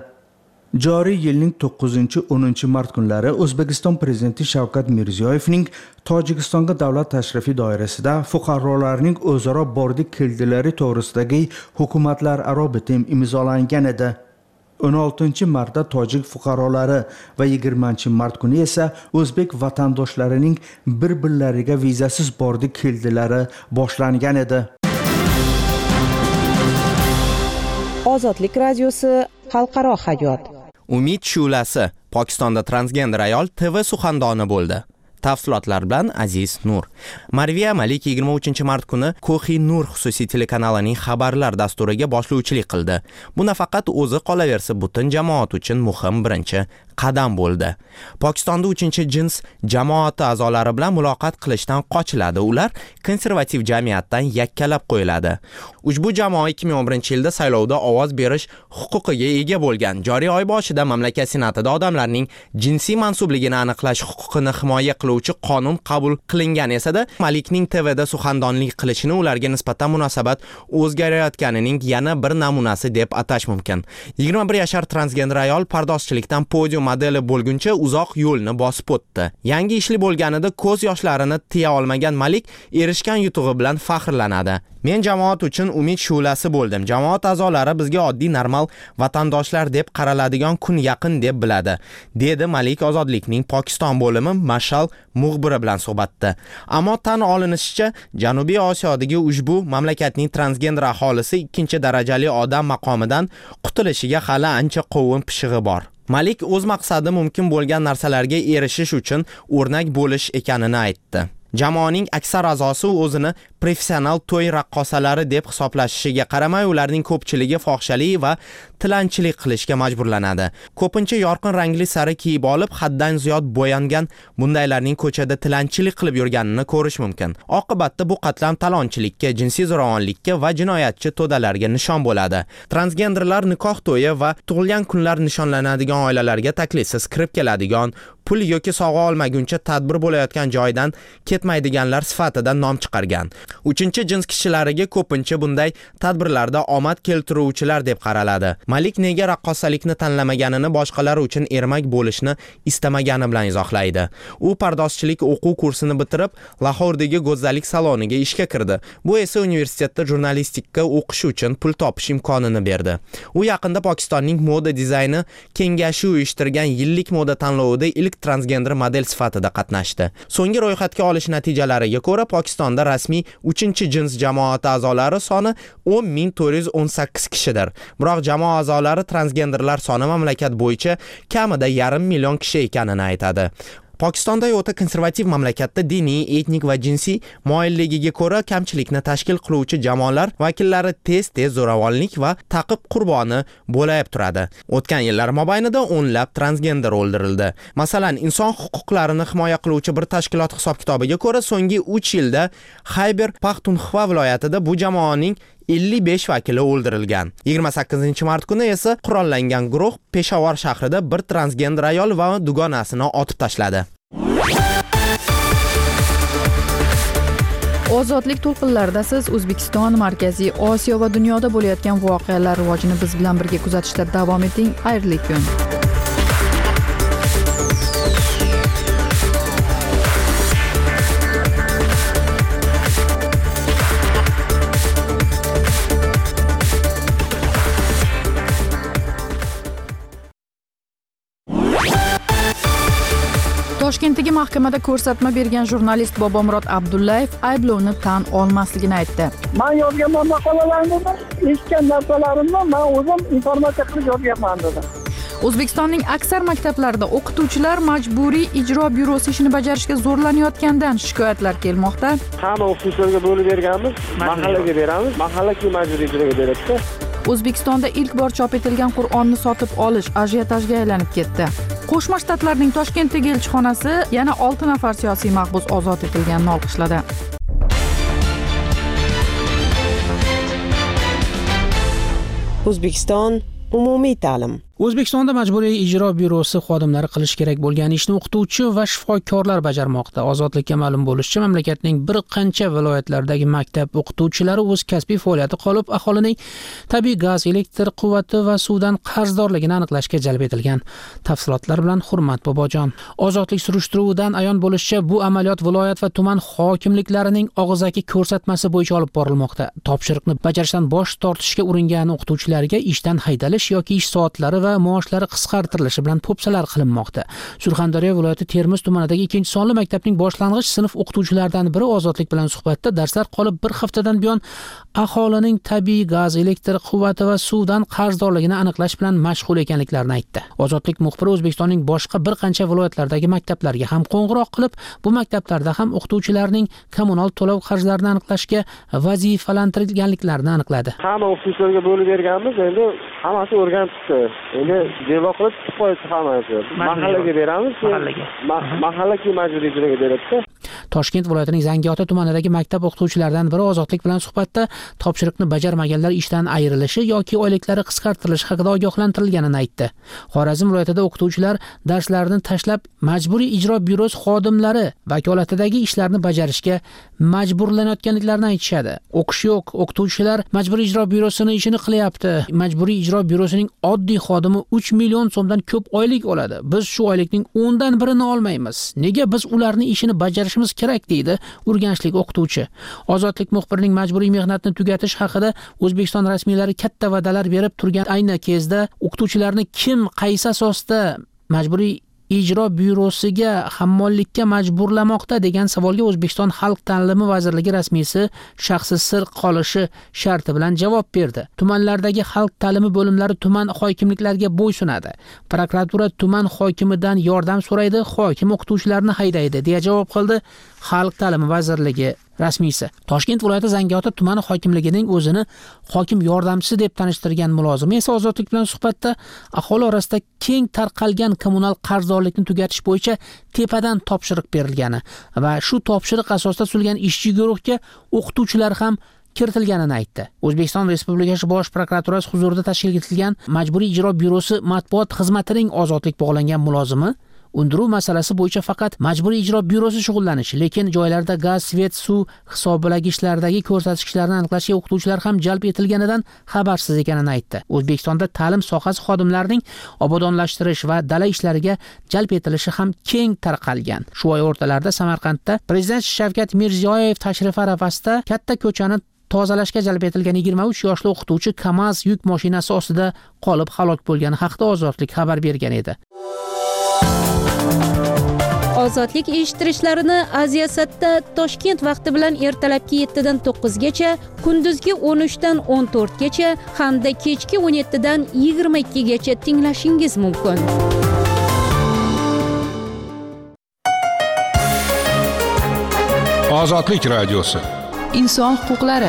S22: Joriy yilning to'qqizinchi o'ninchi mart kunlari O'zbekiston prezidenti Shavkat Mirziyoyevning Tojikistonga davlat tashrifi doirasida fuqarolarning o'zaro bordik keldilari to'g'risidagi hukumatlararo bitim imzolangan edi. o'n oltinchi martda tojik fuqarolari va yigirmanchi mart kuni esa o'zbek vatandoshlarining bir-birlariga vizasiz bordik keldilari boshlangan edi.
S5: Ozodlik radiosi xalqaro hayot.
S19: Umid Shulasi Pokistonda transgender ayol T V suxandoni bo'ldi. Tafsilotlar bilan Aziz Nur. Marviya Malik yigirma uchinchi mart kuni Kohi Nur xususiy telekanalining xabarlar dasturiga boshlovchilik qildi. Bu nafaqat o'zi qolaversa butun jamoat uchun muhim birinchi qadam bo'ldi. Pokistonda uchinchi jins jamoati a'zolari bilan muloqot qilishdan qochiladi. Ular konservativ jamiyatdan yakkalab qo'yiladi. Ushbu jamoa ikki ming o'n birinchi yilda saylovda ovoz berish huquqiga ega bo'lgan. Joriy oy boshida mamlakat senatida odamlarning jinsiy mansubligini aniqlash huquqini himoya qiluvchi qonun qabul qilingan esa-da, Malikning T Vda suxandonlik qilishini ularga nisbatan munosabat o'zgarayotganining yana bir namunasi deb atash mumkin. yigirma bir yashar transgender ayol pardozchilikdan podium modeli bo'lguncha uzoq yo'lni bosib o'tdi. Yangi ishli bo'lganida ko'z yoshlarini tiya olmagan Malik erishgan yutug'i bilan faxrlanadi. Men jamoat uchun umid shu'lasi bo'ldim. Jamoat a'zolari bizga oddiy normal vatandoshlar deb qaraladigan kun yaqin deb biladi, dedi Malik ozodlikning Pokiston bo'limi Mashal muxbiri bilan suhbatda. Ammo tan olinishicha, Janubiy Osiyodagi ushbu mamlakatning transgender aholisi ikkinchi darajali odam maqomidan qutulishiga hali ancha qovun pishig'i bor. Malik o'z maqsadi mumkin bo'lgan narsalarga erishish uchun o'rnak bo'lish ekanini aytdi. Jamoaning aksar a'zosi o'zini professional to'y raqqosalari deb hisoblashishiga qaramay, ularning ko'pchiligi fohishalik va tilanchilik qilishga majburlanadi. Ko'pincha yorqin rangli sari kiyib olib, haddan ziyod bo'yangan bundaylarning ko'chada tilanchilik qilib yurganini ko'rish mumkin. Oqibatda bu qatlam talonchilikka, jinsiy zo'ravonlikka va jinoyatchi to'dalarga nishon bo'ladi. Transgenderlar nikoh to'yi va tug'ilgan kunlar nishonlanadigan oilalarga taklifsiz kirib keladigan, pul yoki sovg'a olmaguncha tadbir bo'layotgan joydan ketmaydiganlar sifatida nom chiqargan. Uchinchi jins kishilariga ko'pincha bunday tadbirlarda omad keltiruvchilar deb qaraladi. Malik nega raqqosalikni tanlamaganini boshqalar uchun ermak bo'lishni istamagani bilan izohlaydi. U pardozchilik o'quv kursini bitirib, Lahordagi go'zallik saloniga ishga kirdi. Bu esa universitetda jurnalistika o'qish uchun pul topish imkonini berdi. U yaqinda Pokistonning moda dizayni kengashi uyushtirgan yillik moda tanlovida ilk transgender model sifatida qatnashdi. So'nggi ro'yxatga olish natijalariga ko'ra, Pokistonda rasmiy uchinchi jins jamoati a'zolari soni o'n ming to'rt yuz o'n sakkiz kishidir. Biroq jamoa a'zolari transgenderlar soni mamlakat bo'yicha kamida yarim million kishi ekanini aytadi. Pokistonda o'ta konservativ mamlakatda diniy, etnik va jinsiy moyilligiga ko'ra kamchilikni tashkil qiluvchi jamoalar vakillari tez-tez zo'ravonlik va ta'qib qurboni bo'lib turadi. O'tgan yillar mobaynida o'nlab transgender o'ldirildi. Masalan, inson huquqlarini himoya qiluvchi bir tashkilot hisob-kitobiga ko'ra, so'nggi uch yilda Xayber Paxtunxva viloyatida bu jamoaning ellik besh vakili o'ldirilgan. yigirma sakkizinchi mart kuni esa qurollangan guruh Peshawar shahrida bir transgender ayol va dugonasini otib tashladi.
S1: Ozodlik to'lqinlarida siz O'zbekiston, Markaziy Osiyo va dunyoda bo'layotgan voqealar rivojini biz bilan birga kuzatishda davom eting. Xayrli kun. Toshkentdagi mahkamada ko'rsatma bergan jurnalist Bobomurod Abdullayev ayblovni tan olmasligini aytdi.
S8: Men yozgan maqolalarni, eshitgan narsalarimni men o'zim informatsiya qilib yozganman dedi.
S1: O'zbekistonning aksar maktablarida o'qituvchilar majburiy ijro byurosi ishini bajarishga zo'rlanayotganidan shikoyatlar kelmoqda.
S15: Hamma o'qituvchilarga bo'lib berganmiz, mahallaga beramiz, mahalla keyin majburiy ijroga beradi.
S1: O'zbekistonda ilk bor chop etilgan Qur'onni sotib olish ajiotajga aylanib ketdi. Qo'shma Shtatlarning Toshkentdagi elchixonasi yana olti nafar siyosiy mahbus ozod etilganini olqishladi.
S5: O'zbekiston umumiy ta'lim.
S7: O'zbekistonda majburiy ijro byurosi xodimlari qilish kerak bo'lgan ishni o'qituvchi va shifokorlar bajarmoqda. Ozodlikka ma'lum bo'lishicha, mamlakatning bir qancha viloyatlaridagi maktab o'qituvchilari o'z kasbiy faoliyati qolib, aholining tabiiy gaz, elektr quvvati va suvdan qarzdorligini aniqlashga jalb etilgan. Tafsilotlar bilan Hurmat Bobojon. Ozodlik surishtiruvidan ayon bo'lishicha, bu amaliyot viloyat va tuman hokimliklarining og'zaki ko'rsatmasi bo'yicha olib borilmoqda. Topshiriqni bajarishdan bosh tortishga uringan o'qituvchilarga ishdan haydalish yoki ish soatlari va maoshlari qisqartirilishi bilan po'pisalar qilinmoqda. Surxondaryo viloyati Termiz tumanidagi ikkinchi sonli maktabning boshlang'ich sinf o'qituvchilaridan biri Ozodlik bilan suhbatda darslar qolib bir haftadan buyon aholining tabiiy gaz, elektr quvvati va suvdan qarzdorligini aniqlash bilan mashg'ul ekanliklarini aytdi. Ozodlik muxbiri O'zbekistonning boshqa bir qancha viloyatlaridagi maktablarga ham qo'ng'iroq qilib, bu maktablarda ham o'qituvchilarning kommunal to'lov qarjlarini aniqlashga vazifalantirilganliklarini aniqladi.
S15: Hamma o'qituvchilarga bo'lib berganmiz, endi hammasi o'rganibdi. Endi javob qilib chiqib qo'ysa hammasi. Mahallaga beramiz, mahallaga. Mahalla keyin majburiy ijroga beradi.
S7: Toshkent viloyatining Zangiota tumanidagi maktab o'qituvchilaridan biri Ozodlik bilan suhbatda topshiriqni bajarmaganlar ishdan ayrilishi yoki oyliklari qisqartirilishi haqida ogohlantirilganini aytdi. Xorazm viloyatida o'qituvchilar darslarni tashlab majburiy ijro byurosi xodimlari vakolatidagi ishlarni bajarishga majburlanayotganliklarini aytishadi. O'qish yo'q, o'qituvchilar majburiy ijro byurosining ishini qilyapti. Majburiy ijro byurosining oddiy xodimi uch million so'mdan ko'p oylik oladi. Biz shu oylikning o'ndan birini olmaymiz. Nega biz ularning ishini bajarishimiz kerak deydi urganchlik o'qituvchi. Ozodlik muxbirining majburiy mehnatni tugatish haqida O'zbekiston rasmiylari katta va'dalar berib turgan ayni kezda o'qituvchilarni kim qaysi asosda majburiy ijro byurosiga hammollikka majburlamoqda degan savolga O'zbekiston Xalq ta'limi vazirligi rasmiysi shaxsi sir qolishi sharti bilan javob berdi. Tumanlardagi xalq ta'limi bo'limlari tuman hokimliklariga bo'ysunadi. Prokuratura tuman hokimidan yordam so'raydi, hokim o'qituvchilarni haydaydi, deya javob qildi Xalq ta'limi vazirligi rasmiysi. Toshkent viloyati Zangiota tumani hokimligining o'zini hokim yordamchisi deb tanishtirgan mulozimi esa Ozodlik bilan suhbatda aholi orasida keng tarqalgan kommunal qarzdorlikni tugatish bo'yicha tepadan topshiriq berilgani va shu topshiriq asosida tuzilgan ishchi guruhga o'qituvchilar ham kiritilganini aytdi. O'zbekiston Respublikasi Bosh prokuraturasi huzurida tashkil etilgan Majburiy ijro byurosi matbuot xizmatining Ozodlik bog'langan mulozimi undiruv masalasi bo'yicha faqat majburiy ijro byurosi shug'ullanishi, lekin joylarda gaz, svet, suv hisoblagichlardagi ko'rsatkichlarni aniqlashga o'qituvchilar ham jalb etilganidan xabarsiz ekanini aytdi. O'zbekistonda ta'lim sohasi xodimlarining obodonlashtirish va dala ishlariga jalb etilishi ham keng tarqalgan. Shu oy o'rtalarida Samarqandda Prezident Shavkat Mirziyoyev tashrifi arafasida katta ko'chani tozalashga jalb etilgan yigirma uch yoshli o'qituvchi KAMAZ yuk mashinasi ostida qolib halok bo'lgani haqida Ozodlik xabar bergan edi.
S18: Ozodlik eshittirishlarini Aziyasatda Toshkent vaqti bilan ertalabki yettidan to'qqizgacha, kunduzgi o'n uchdan o'n to'rtgacha hamda kechki o'n yettidan yigirma ikkigacha tinglashingiz mumkin.
S4: Ozodlik radiosi.
S1: Inson huquqlari.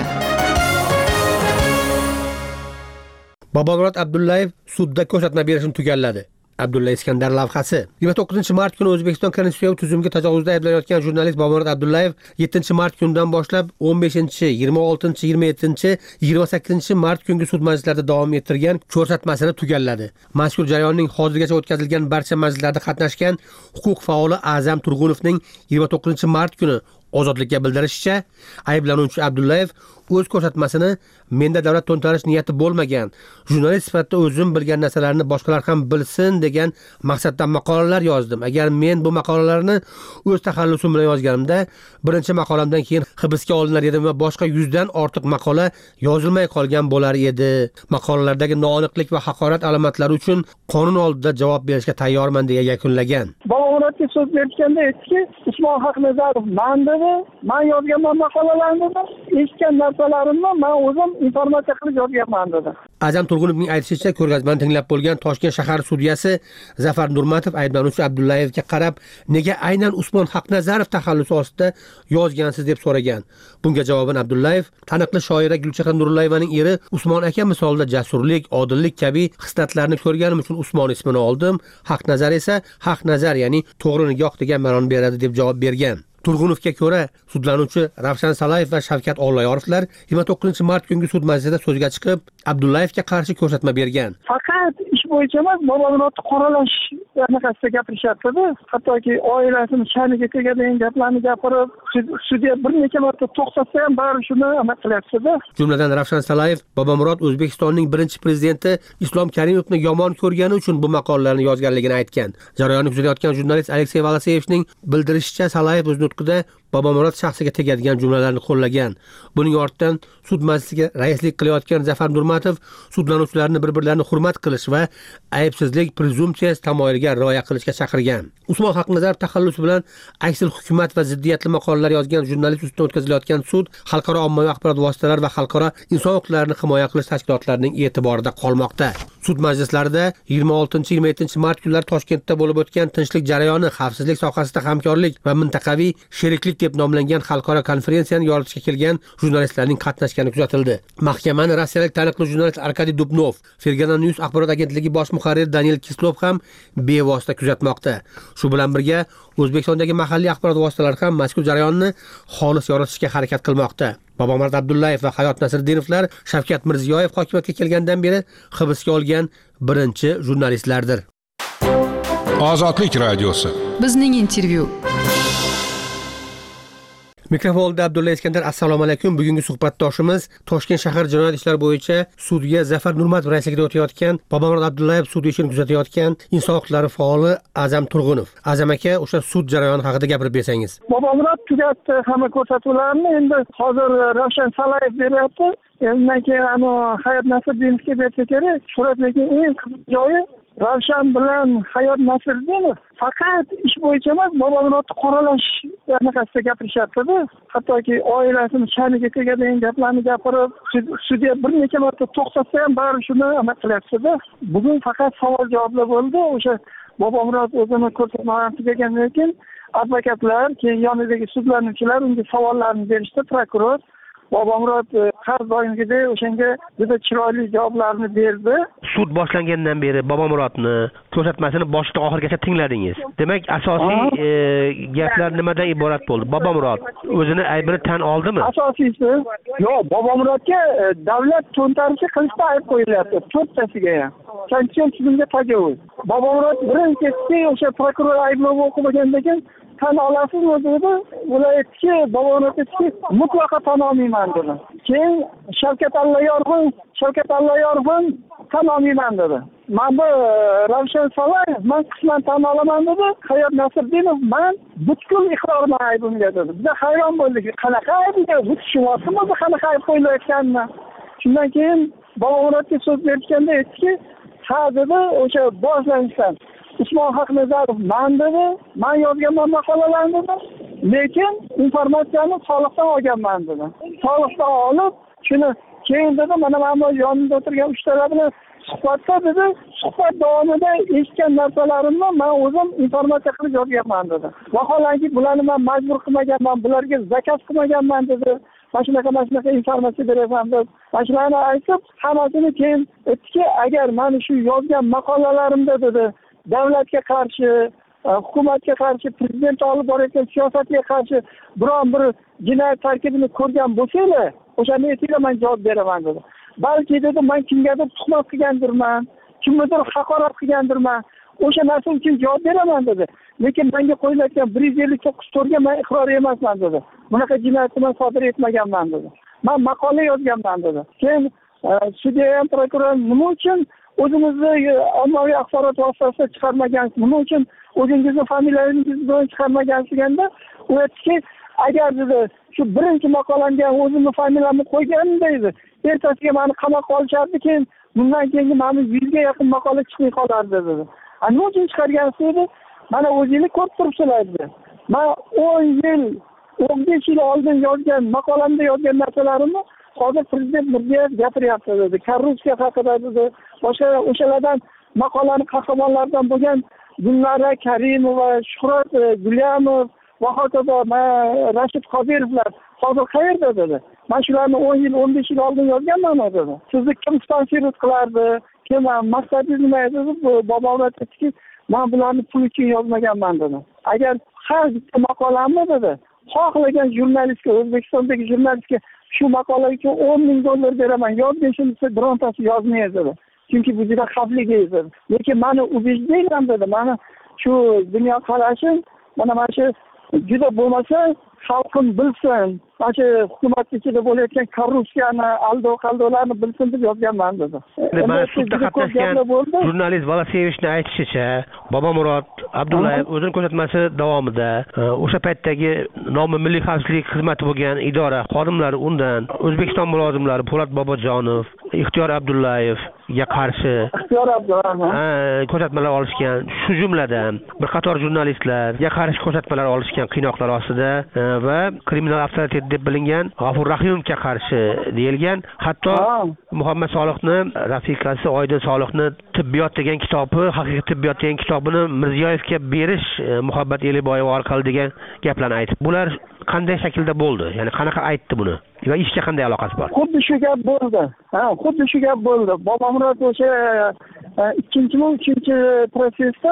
S17: Bobomurod Abdullayev sudda ko'rsatma berishni tugalladi. Abdulla Iskandar lavhasi. yigirma to'qqizinchi mart kuni O'zbekiston konstitutsiyaviy tuzumga tajovuzda ayblanayotgan jurnalist Bobomurod Abdullayev yettinchi mart kunidan boshlab o'n beshinchi, yigirma oltinchi, yigirma yettinchi, yigirma sakkizinchi mart kungi sud majlislarida davom ettirgan ko'rsatmasini tugalladi. Mazkur jarayonning hozirgacha o'tkazilgan barcha majlislarda qatnashgan huquq faoli A'zam Turg'unovning yigirma to'qqizinchi mart kuni ozodlikka bildirishicha, ayblanuvchi Abdullayev o'z ko'rsatmasini menda davlat to'ntarish niyati bo'lmagan, jurnalist sifatida o'zim bilgan narsalarni boshqalar ham bilsin degan maqsaddan maqolalar yozdim. Agar men bu maqolalarni o'z taxallusim bilan yozganimda, birinchi maqolamdan keyin hibsga olinar edim va boshqa yuzdan ortiq maqola yozilmay qolgan bo'lar edi. Maqolalardagi noaniqlik va haqorat alomatlari uchun qonun oldida javob berishga tayyorman deya yakunlagan.
S8: Bobomurodga so'z berganda aytdiki, Usmon Haqnazarov man dedi, men yozgan maqolalarni eshitgan narsalarimni men o'zim informatsiya qilib yozganman dedi.
S17: A'zam Turg'unovning aytishicha, ko'rgazmani tinglab bo'lgan Toshkent shahar sudyasi Zafar Nurmatov ayblanuvchi Abdullayevga qarab, nega aynan Usmon Haqnazarov taxallusi ostida yozgansiz deb so'ragan. Bunga javoban Abdullayev taniqli shoira Gulchehra Nurullayevaning eri Usmon aka misolida jasurlik, odillik kabi xislatlarni ko'rganim uchun Usmon ismini oldim. Haqnazar esa Haqnazar, ya'ni to'g'ri nigoh degan ma'noni beradi deb javob bergan. Turg'unovga ko'ra, sudlanuvchi Ravshan Salayev va Shavkat Olloyorovlar yigirma to'qqizinchi mart kungi sud majlisida so'zga chiqib, Abdullayevga qarshi ko'rsatma bergan.
S8: Faqat ish bo'yicha emas, Bobomurodni qoralash anaqasida gapirishyapti-da. Hattoki oilasini sha'niga tegadigan gaplarni gapirib, sudya bir necha marta to'xtatsa ham bari shuni amal qilyapti-da.
S17: Jumladan Ravshan Salayev Bobomurod O'zbekistonning birinchi prezidenti Islom Karimovni yomon ko'rgani uchun bu maqolalarni yozganligini aytgan. Jarayonni kuzatayotgan jurnalist Aleksey Valaseyevning bildirishicha, Salayev o'z nutqida Bobomurod shaxsiga tegadigan jumlalarni qo'llagan. Buning ortidan sud majlisiga raislik qilayotgan Zafar Nurmatov sudlanuvchilarni bir-birlarini hurmat qilish va aybsizlik prezumsiyasi tamoyiliga rioya qilishga chaqirgan. Usmon Haqnazarov taxallusi bilan aksil hukumat va ziddiyatli maqolalar yozgan jurnalist ustidan o'tkazilayotgan sud xalqaro ommaviy axborot vositalari va xalqaro inson huquqlarini himoya qilish tashkilotlarining e'tiborida qolmoqda. Sud majlislarida yigirma oltinchi yigirma yettinchi mart kunlari Toshkentda bo'lib o'tgan tinchlik jarayoni, xavfsizlik sohasida hamkorlik va mintaqaviy sheriklik deb nomlangan xalqaro konferensiyani yoritishga kelgan jurnalistlarning qatnashgani kuzatildi. Mahkamani rossiyalik taniqli jurnalist Arkadiy Dubnov, Fergana News axborot agentligi bosh muharriri Daniel Kislov ham bevosita kuzatmoqda. Shu bilan birga O'zbekistondagi mahalliy axborot vositalari ham mazkur jarayonni xolis yoritishga harakat qilmoqda. Bobomurod Abdullayev va Hayot Nasriddinovlar Shavkat Mirziyoyev hokimiyatga kelgandan beri hibsga olgan birinchi jurnalistlardir.
S4: Ozodlik radiosi.
S1: Bizning intervyu.
S17: Mikrofonda Abdulla Iskandar. Assalomu alaykum. Bugungi suhbatdoshimiz Toshkent shahar jinoyat ishlari bo'yicha sudga Zafar Nurmatov raisligida o'tayotgan, Bobomurod Abdullayev sud ishini kuzatayotgan inson huquqlari faoli A'zam Turg'unov. A'zam aka, o'sha sud jarayoni haqida gapirib bersangiz.
S8: Bobomurod tugatdi hamma ko'rsatuvlarni, endi hozir Ravshan Salayev beryapti. Undan keyin ana Hayot Nasriddinovga bersa kerak. Suratdagi eng qiziq joyi Ravshan bilan Hayot Nasriddinov faqat ish bo'yicha emas, Bobomurodni qoralash anaqasida gapirishyapti-da. Hattoki oilasini sha'niga tegadigan gaplarni gapirib, sudya bir necha marta to'xtatsa ham bari shuni amal qilyapti-da. Bugun faqat savol javoblar bo'ldi. O'sha Bobomurod o'zini ko'rsatmalarni tugagandan keyin advokatlar, keyin yonidagi sudlanuvchilar unga savollarni berishdi, prokuror. Bobomurod har doimgidek o'shanga juda chiroyli javoblarni berdi.
S17: Sud boshlangandan beri Bobomurodni ko'rsatmasini boshidan oxirigacha tingladingiz. Demak, asosiy e, gaplar nimadan iborat bo'ldi? Bobomurod o'zini aybini tan oldimi?
S8: Asosiysi, yo'q, Bobomurodga davlat to'ntarishi qilishda ayb qo'yilyapti, to'rttasiga ham. Sanksiyon tizimiga tajovuz. Bobomurod birinchisi o'sha prokuror ayblovni o'qimagandan keyin tan olasizmi dedi. Ular aytdiki, Bobomurod aytdiki, mutlaqo tan olmayman dedi. Keyin Shavkat Olloyorov, Shavkat Olloyorov tan olmayman dedi. Men bu Ravshan Salayev, men qisman tan olaman dedi. Hayot Nasriddinov, men butkul iqrorman aybimga dedi. Biz hayron bo'ldik. Qanaqa aybga butishyapsizmi, o'zi qanaqa ayb qo'yilayotganini. Shundan keyin Bobomurodga so'z berganda aytdiki, ha dedi, o'sha boshlanishdan Usmon Haqnazarov man dedi, men yozgan maqolalarni dedi, lekin informatsiyani soliqdan olganman dedi. Soliqdan olib, shuni keyin dedi, mana men bu yonimda o'tirgan uchtalar bilan suhbatda dedi, suhbat davomida eshitgan narsalarimni man o'zim informatsiya qilib yozganman dedi. Vaholanki bularni man majbur qilmaganman, bularga zakaz qilmaganman dedi. Mana shunaqa mana shunaqa informatsiya beraman deb. Mana shularni aytib, hammasini keyin aytdiki, agar mana shu yozgan maqolalarimda dedi, davlatga qarshi, hukumatga qarshi, prezident olib borayotgan siyosatga qarshi biron bir jinoyat tarkibini ko'rgan bo'lsanglar, o'shani aytinglar, men javob beraman dedi. Balki dedi, men kimgadir tuhmat qilgandirman, kimnidir haqorat qilgandirman, o'sha narsa uchun javob beraman dedi. Lekin menga qo'yilayotgan bir yuz ellik to'qqiz to'rtga men iqror emasman dedi. Bunaqa jinoyatni men sodir etmaganman dedi. Men maqola yozganman dedi. Keyin sudya ham prokuror nima uchun o'zingizni ommaviy axborot vositasida chiqarmagansiz, nima uchun o'zingizni familiyangiz bilan chiqarmagansiz deganda, u aytdiki, agar dedi shu birinchi maqolamga o'zimni familiyamni qo'yganimda edi, ertasiga meni qamoqqa olishardi, keyin bundan keyingi meni yuzga yaqin maqola chiqmay qolardi dedi. A nima uchun chiqargansiz dedi? Mana o'zingiz ko'rib turibsizlar dedi. Men o'n yil, o'n besh yil oldin yozgan maqolamda yozgan narsalarimni hozir prezident Mirziyoyev gapiryapti dedi. Korrupsiya haqida dedi. Boshqa o'shalardan maqolani qahramonlaridan bo'lgan Gulnora Karimova, Shuhrat Gulyamov va hokazo Rashid Qodirovlar hozir qayerda dedi. Men shularni o'n yil, o'n besh yil oldin yozganman dedi. Sizni kim sponsorlik qilardi? Kim maqsadingiz nima edi? Bobom aytdiki, men bularni pul uchun yozmaganman dedi. Agar har bitta maqolamni dedi, xohlagan jurnalistga, O'zbekistondagi jurnalistga shu maqola uchun o'n ming dollar beraman, yozgin desa birontasi yozmaydi dedi. Chunki bu juda xavfli edi. Lekin meni ubejdeniyam dedi, meni shu dunyo qarashim, mana mana shu juda bo'lmasa xalqim bilsin, mana shu hukumat ichida bo'layotgan korrupsiyani, aldov-qaldovlarni bilsin deb yozganman dedi.
S6: Mana sudda qatnashgan jurnalist Valaseyevichning aytishicha, Bobomurod Abdullayev o'zining ko'rsatmasi davomida o'sha paytdagi nomi Milliy xavfsizlik xizmati bo'lgan idora xodimlari undan O'zbekiston mulozimlari Po'lat Bobojonov, Ixtiyor Abdullayevga qarshi
S8: Ixtiyor Abdullayev
S6: ko'rsatmalar olishgan, shu jumladan bir qator jurnalistlarga qarshi ko'rsatmalar olishgan qiynoqlar ostida va kriminal avtoritet deb bilingan G'afur Rahimovga qarshi deyilgan. Hatto Muhammad Solihni rafiqasi Oydin Solihni Tibbiyot degan kitobi, haqiqiy tibbiyot degan kitobini Mirziyoyevga berish Muhabbat Eliboyeva orqali degan gaplarni aytib. Bular qanday shaklda bo'ldi? Ya'ni qanaqa aytdi buni? Va ishga qanday aloqasi bor?
S8: Xuddi shu gap bo'ldi. Ha, xuddi shu gap bo'ldi. Bobomurod o'sha ikkinchi-mi, uchinchi prosesda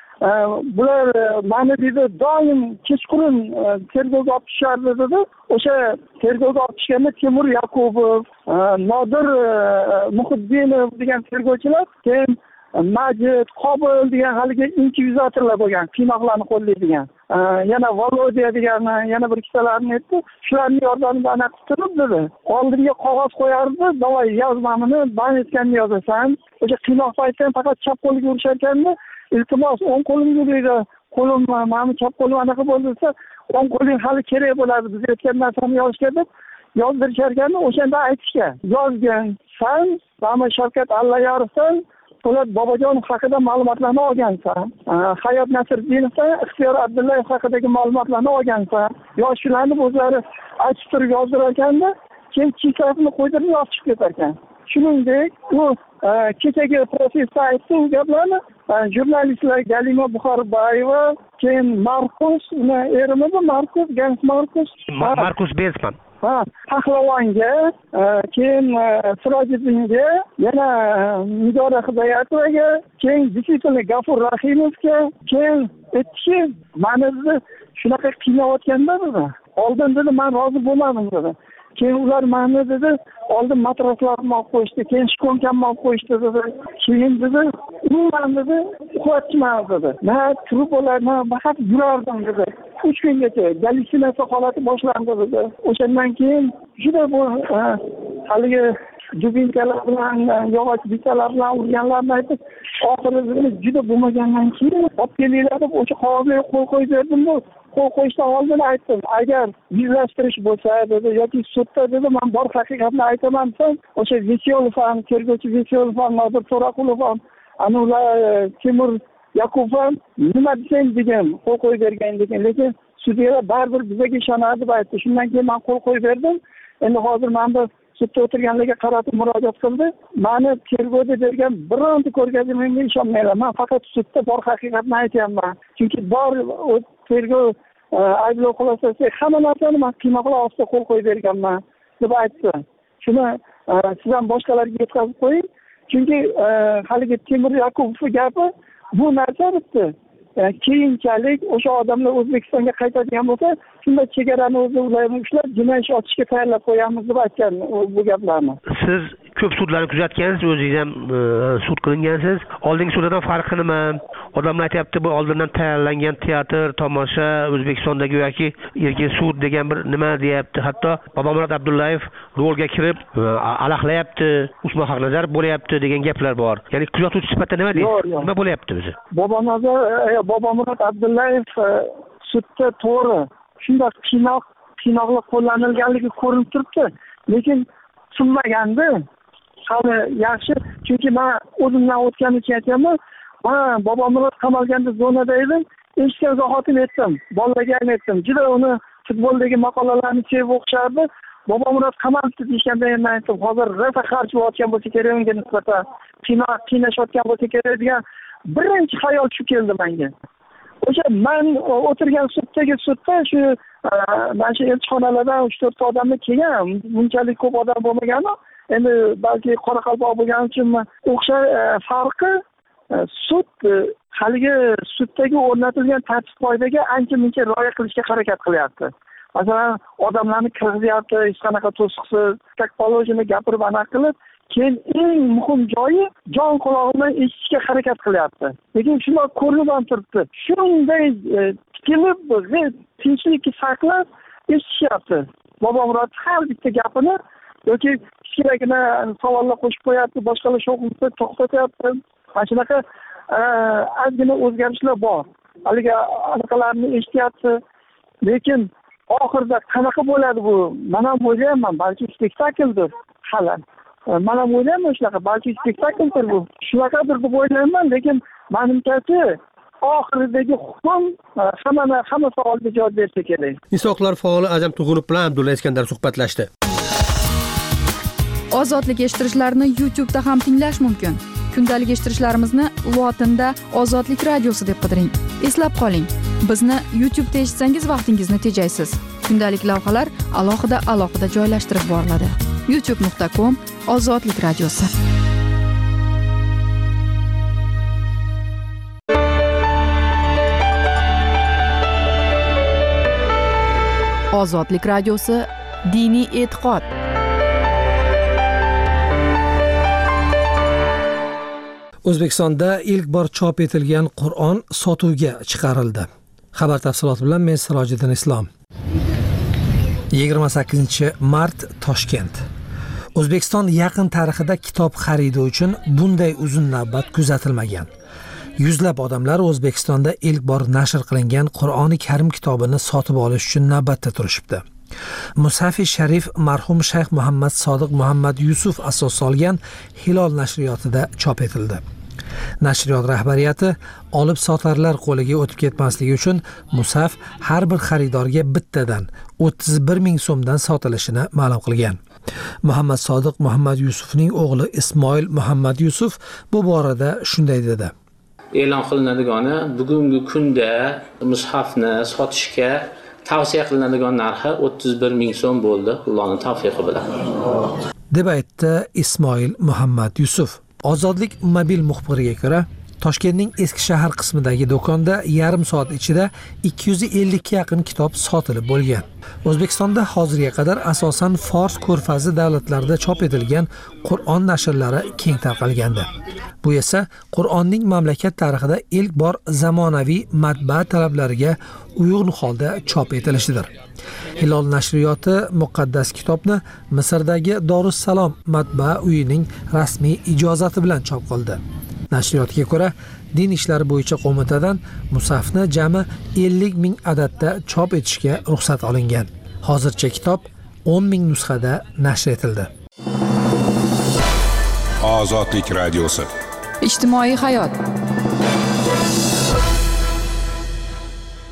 S8: bular meni dedi doim kechqurun tergovga olib tushardi dedi. O'sha tergovga olib tushganda Temur Yakubov, Nodir Muhiddinov degan tergovchilar, keyin Majid Qobil degan haligi inkvizatorlar bo'lgan, qiynoqlarni qo'llaydigan. Yana Volodya degan yana bir ikkitalarni aytdi. Shularning yordamida anaqa turib dedi. Oldimga qog'oz qo'yardi, "Davay yozmamini, ban etganini yozasan." O'sha qiynoq paytida faqat chap qo'liga urishar ekanda, iltimos o'ng qo'limga deydi, qo'lim meni chap qo'lim anaqa bo'ldi desa, o'ng qo'ling hali kerak bo'ladi, biz aytgan narsani yozishga deb yozdirishar ekanda, o'shanda aytishgan. Yozgan, sen Rama Shavkat Allayorovdan Po'lat Bobojonov haqida ma'lumotlarni olgansan. Hayot Nasirdinovdan Ixtiyor Abdullayev haqidagi ma'lumotlarni olgansan. Yosh shularni o'zlari aytib turib yozdirar ekanda, keyin chekasini qo'ydirib yozib ketar ekan. Shuningdek, u kechagi prosesda aytdi u gaplarni jurnalistlar Galima Buxorbayeva, keyin Markus, uni erimi Markus, Gans Markus,
S6: Markus Bensman.
S8: Ha, Pahlavonga, keyin Sirojiddinga, yana Nigora Hidoyatovaga, keyin Disiplinli G'afur Rahimovga, keyin aytdiki, meni shunaqa qiynayotganda dedi. Oldin dedi, men rozi bo'lmadim dedi. Keyin ular meni dedi, oldin matraslarni olib qo'yishdi, keyin shkonkamni olib qo'yishdi dedi. Keyin dedi, umuman dedi, uxlatishmadi dedi. Men turib olarman, faqat yurardim dedi. uch kungacha gallyutsinatsiya holati boshlandi dedi. O'shandan keyin juda bu haligi dubinkalar bilan, yog'och bitalar bilan urganlarni aytib, oxirida juda bo'lmagandan keyin olib kelinglar deb o'sha qog'ozga qo'l qo'yib berdim-ku. Qo'l qo'yishdan oldin aytdim, agar yuzlashtirish bo'lsa dedi yoki sudda dedi, men bor haqiqatni aytaman desam, o'sha Vesyolov ham, tergovchi Vesyolov ham, Nodir To'raqulov ham, ana ular Temur Yakubov ham nima desang degan qo'l qo'yib bergan ekan, lekin sudyalar baribir bizga ishonadi deb aytdi. Shundan keyin men qo'l qo'yib berdim. Endi hozir men bu sudda o'tirganlarga qaratib murojaat qildi. Mani tergovda bergan bironta ko'rgazmamga ishonmayman. Men faqat sudda bor haqiqatni aytyapman. Chunki bor tergov ayblov xulosasi hamma narsani men qiynoqlar ostida qo'l qo'yib berganman deb aytdi. Shuni siz ham boshqalarga yetkazib qo'ying. Chunki haligi Temur Yakubov gapi bu narsa bitta. Keyinchalik o'sha odamlar O'zbekistonga qaytadigan bo'lsa, shunda chegarani o'zi ularni ushlab jinoiy ish ochishga tayyorlab qo'yamiz deb aytgan bu gaplarni.
S6: Siz ko'p sudlarni kuzatgansiz, o'zingiz ham sud qilingansiz. Oldingi suddan farqi nima? Odamlar aytayapti, bu oldindan tayyorlangan teatr, tomosha, O'zbekistondagi yoki erkin sud degan bir nima deyapti. Hatto Bobomurod Abdullayev rolga kirib alaqlayapti, Usmon Haqnazarov bo'lyapti degan gaplar bor. Ya'ni kuzatuvchi sifatida nima deysiz? Nima bo'lyapti o'zi?
S8: Bobomurod Bobomurod Abdullayev sudda to'g'ri shunday qiynoq qiynoqlar qo'llanilganligi ko'rinib turibdi, lekin tushunmaganda hali yaxshi, chunki men o'zimdan o'tgani uchun aytaman, men Bobomurod qamalganda zonada edim, eshitgan zahotim aytdim, bolalarga ham aytdim, juda uni futboldagi maqolalarni sevib o'qishardi. Bobomurod qamalibdi deganda men aytdim, hozir rosa qarshi bo'layotgan bo'lsa kerak, unga nisbatan qiynoq qiynashayotgan bo'lsa kerak degan birinchi xayol shu keldi menga. O'sha men o'tirgan suddagi sudda shu mana shu elchixonalardan uch to'rt odamni kelgan, bunchalik ko'p odam bo'lmagani, endi balki qoraqalpoq bo'lgani uchunmi o'xshash farqi sud haligi suddagi o'rnatilgan tartib-qoidaga ancha-muncha rioya qilishga harakat qilyapti. Masalan, odamlarni kirg'izyapti, hech qanaqa to'siqsiz, tak poложение gapirib anaqa qilib, keyin eng muhim joyi jon qulog'i bilan eshitishga harakat qilyapti. Lekin shunday ko'rinib ham turibdi. Shunday tikilib, tinchlikni saqlab eshitishyapti. Bobomurod har bitta gapini yoki kichkinagina savollar qo'shib qo'yapti, boshqalar sho'xlikda to'xtatyapti. Mana shunaqa ozgina o'zgarishlar bor. Haligi anaqalarni eshityapti. Lekin oxirida qanaqa bo'ladi bu? Men ham o'ylayman, balki spektakldir hali. Men ham o'ylayman shunaqa, balki spektakldir bu. Shunaqadir deb o'ylayman, lekin menimcha oxiridagi hukm hamma hamma savolga javob bersa kerak.
S21: Insoqlar faoli Azam Tug'unov bilan Abdulla Iskandar suhbatlashdi.
S1: Ozodlik eshittirishlarni YouTube'da ham tinglash mumkin. Kundalik eshittirishlarimizni lotinda Ozodlik radiosi deb qidiring. Eslab qoling, bizni YouTube'da eshitsangiz vaqtingizni tejaysiz. Kundalik lavhalar alohida alohida joylashtirib boriladi. youtube nuqta com Ozodlik radiosi. Ozodlik radiosi diniy e'tiqod.
S21: O'zbekistonda ilk bor chop etilgan Qur'on sotuvga chiqarildi. Xabar tafsiloti bilan men Sirojiddin Islom. yigirma sakkizinchi mart Toshkent. O'zbekiston yaqin tarixida kitob xaridi uchun bunday uzun navbat kuzatilmagan. Yuzlab odamlar O'zbekistonda ilk bor nashr qilingan Qur'oni Karim kitobini sotib olish uchun navbatda turishibdi. Musafi Sharif marhum Shayx Muhammad Sodiq Muhammad Yusuf asos solgan Hilol nashriyotida chop etildi. Nashriyot rahbariyati olib sotarlar qo'liga o'tib ketmasligi uchun musaf har bir xaridorga bittadan o'ttiz bir ming so'mdan sotilishini ma'lum qilgan. Muhammad Sodiq Muhammad Yusufning o'g'li Ismoil Muhammad Yusuf bu borada shunday dedi.
S9: E'lon qilinadigan bugungi kunda mushafni sotishga tavsiya qilinadigan narxi o'ttiz bir ming so'm bo'ldi, Allohning tavfiqi bilan,
S21: deb aytdi Ismoil Muhammad Yusuf. Ozodlik mobil muxbiriga ko'ra, Toshkentning eski shahar qismidagi do'konda yarim soat ichida ikki yuz ellik ga yaqin kitob sotilib bo'lgan. O'zbekistonda hozirga qadar asosan Fors ko'rfazi davlatlarida chop etilgan Qur'on nashrlari keng tarqalgandi. Bu esa Qur'onning mamlakat tarixida ilk bor zamonaviy matbaa talablariga uyg'un holda chop etilishidir. Hilol nashriyoti muqaddas kitobni Misrdagi Dorussalom matbaa uyining rasmiy ijozati bilan chop qildi. Nashriyotga ko'ra, din ishlari bo'yicha qo'mitadan musafni jami ellik ming adadda chop etishga ruxsat olingan. Hozircha kitob o'n ming nusxada nashr etildi.
S4: Ozodlik radiosi.
S1: Ijtimoiy hayot.